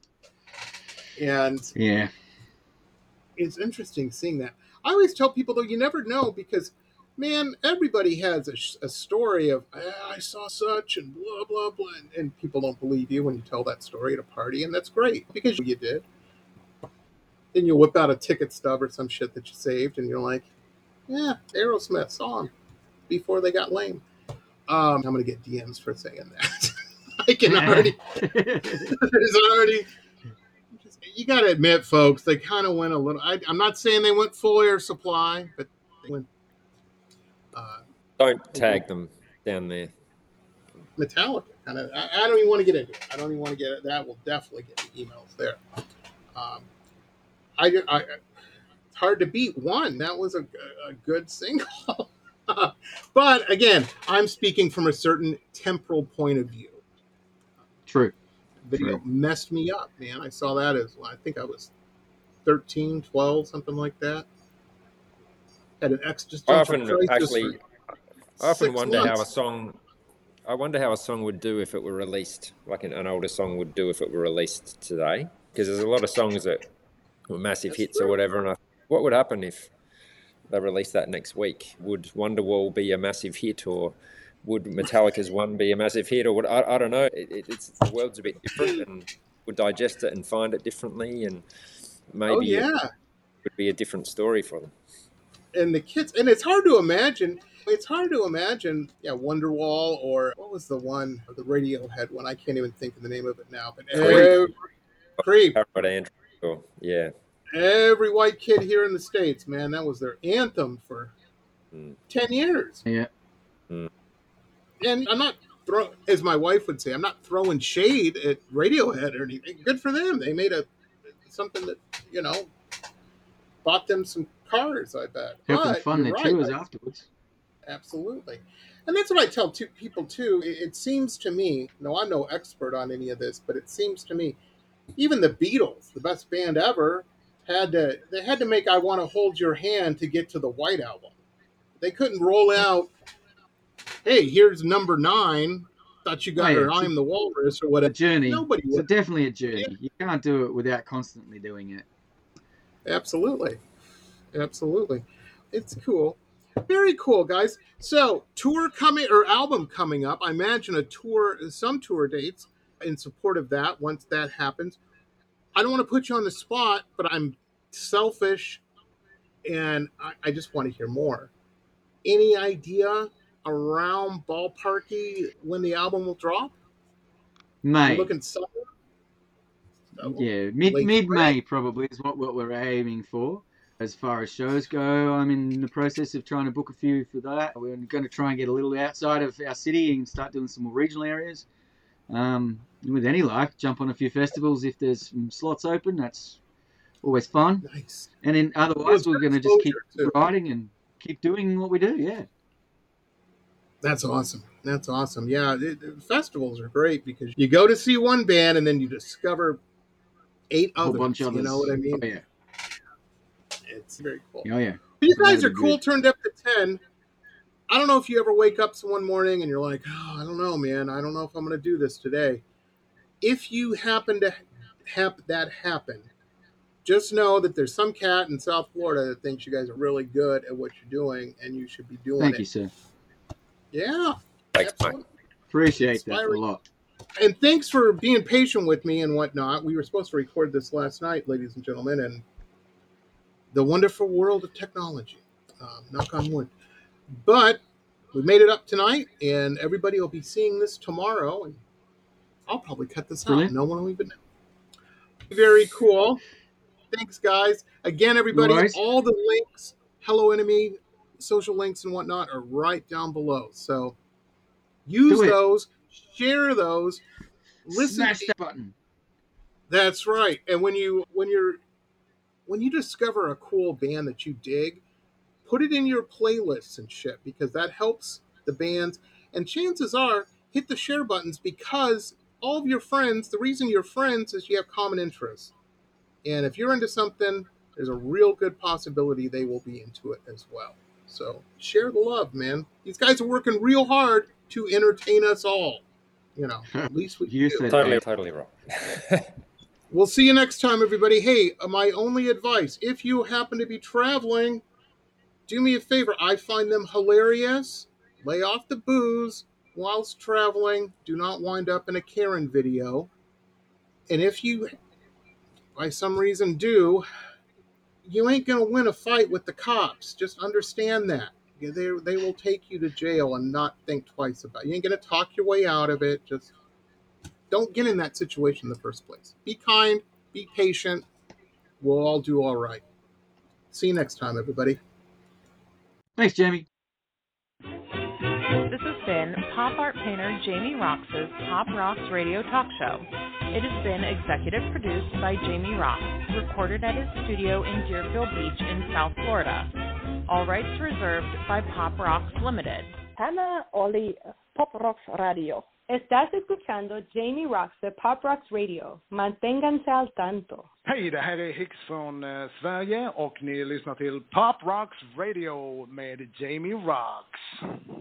C: And
D: yeah,
C: it's interesting seeing that. I always tell people, though, you never know, because, man, everybody has a, a story of, ah, I saw such and blah, blah, blah, and, and people don't believe you when you tell that story at a party, and that's great, because you did. Then you whip out a ticket stub or some shit that you saved, and you're like, yeah, Aerosmith saw them before they got lame. Um, I'm going to get D Ms for saying that. I can already, there's already, you got to admit, folks, they kind of went a little, I, I'm not saying they went full Air Supply, but they went. Uh,
E: Don't tag them down there.
C: Metallica, kind of, I, I don't even want to get into it. I don't even want to get it. That will definitely get the emails there. Um, I, I, it's hard to beat one. That was a, a good single. But again, I'm speaking from a certain temporal point of view.
D: True.
C: Video
D: True.
C: messed me up, man. I saw that as, I think I was thirteen, twelve, something like that. Had an ex just
E: I often
C: crisis
E: actually, I often
C: six
E: wonder how a
C: months.
E: song, I wonder how a song would do if it were released, like an, an older song would do if it were released today. Because there's a lot of songs that were massive
C: That's
E: hits
C: true.
E: or whatever, and I, what would happen if they released that next week? Would Wonderwall be a massive hit, or would Metallica's One be a massive hit, or what? I, I don't know. It, it, it's the world's a bit different, and would digest it and find it differently, and maybe
C: Oh,
E: it
C: yeah.
E: would be a different story for them.
C: And the kids, and it's hard to imagine. It's hard to imagine, yeah, Wonderwall, or what was the one, the Radiohead one? I can't even think of the name of it now. But every, Creep,
E: Harold Andrews, or, yeah.
C: every white kid here in the States, man, that was their anthem for
E: Mm.
C: ten years.
D: Yeah.
E: Mm.
C: And I'm not throw, as my wife would say, I'm not throwing shade at Radiohead or anything. Good for them. They made a something that, you know, bought them some cars, I bet.
D: Help them
C: But
D: fund their
C: you're right.
D: tours afterwards.
C: Absolutely. And that's what I tell two people, too. It, it seems to me, no, I'm no expert on any of this, but it seems to me, even the Beatles, the best band ever, had to, they had to make I Want to Hold Your Hand to get to the White Album. They couldn't roll out, hey, here's number nine, thought you got
D: Oh, yeah.
C: her, I'm the Walrus, or
D: A
C: whatever.
D: journey.
C: Nobody
D: It's a,
C: would.
D: definitely a journey. You can't do it without constantly doing it.
C: Absolutely. Absolutely. It's cool. Very cool, guys. So, tour coming, or album coming up. I imagine a tour, some tour dates in support of that once that happens. I don't want to put you on the spot, but I'm selfish and I, I just want to hear more. Any idea around ballparky when the album will drop? We're
D: May.
C: looking summer?
D: Yeah, mid
C: Late
D: mid
C: spring?
D: May probably is what, what we're aiming for. As far as shows go, I'm in the process of trying to book a few for that. We're going to try and get a little outside of our city and start doing some more regional areas. Um, with any luck, jump on a few festivals if there's some slots open. That's always fun.
C: Nice.
D: And then otherwise,
C: Well,
D: we're going to just keep
C: exposure, too.
D: writing and keep doing what we do. Yeah.
C: That's awesome. That's awesome. Yeah, it, it- festivals are great because you go to see one band and then you discover eight
D: A whole
C: others.
D: bunch of
C: You
D: others.
C: know what I mean?
D: Oh, yeah.
C: It's very cool.
D: Oh, yeah.
C: But you
D: So
C: guys are
D: that'd be
C: cool,
D: good.
C: turned up to ten. I don't know if you ever wake up one morning and you're like, oh, I don't know, man. I don't know if I'm going to do this today. If you happen to have that happen, just know that there's some cat in South Florida that thinks you guys are really good at what you're doing and you should be doing
D: Thank
C: it.
D: you, sir.
C: Yeah.
E: Thanks, mate.
C: Absolutely.
D: Appreciate that a
C: Inspiring.
D: lot.
C: And thanks for being patient with me and whatnot. We were supposed to record this last night, ladies and gentlemen, and the wonderful world of technology. Um, knock on wood. But we made it up tonight, and everybody will be seeing this tomorrow, and I'll probably cut this
D: Brilliant.
C: out. No one will even know. Very cool. Thanks, guys. Again, everybody,
D: No worries.
C: all the links, Hello Enemy, social links and whatnot are right down below. So use
D: Do it.
C: those, share those, listen.
D: Smash that button.
C: That's right. And when you when you're when you discover a cool band that you dig, put it in your playlists and shit because that helps the bands. And chances are, hit the share buttons because all of your friends, the reason you're friends is you have common interests. And if you're into something, there's a real good possibility they will be into it as well. So share the love, man. These guys are working real hard to entertain us all. You know, at least we
D: You
C: do.
D: said
E: Totally,
D: that.
E: totally wrong.
C: We'll see you next time, everybody. Hey, my only advice, if you happen to be traveling, do me a favor. I find them hilarious. Lay off the booze whilst traveling. Do not wind up in a Karen video. And if you, by some reason, do, you ain't going to win a fight with the cops. Just understand that. They, they will take you to jail and not think twice about it. You ain't going to talk your way out of it. Just don't get in that situation in the first place. Be kind. Be patient. We'll all do all right. See you next time, everybody.
D: Thanks, Jamie.
H: This has been pop art painter Jamie Roxx's Pop Rocks Radio Talk Show. It has been executive produced by Jamie Roxx, recorded at his studio in Deerfield Beach in South Florida. All rights reserved by Pop Rocks Limited.
A: Hannah Oli, Pop Rocks Radio. Estás escuchando Jamie Roxx de Pop Rocks Radio. Manténganse al tanto.
B: Hej, det här är Hicks från eh, Sverige och ni lyssnar till Pop Rocks Radio med Jamie Roxx.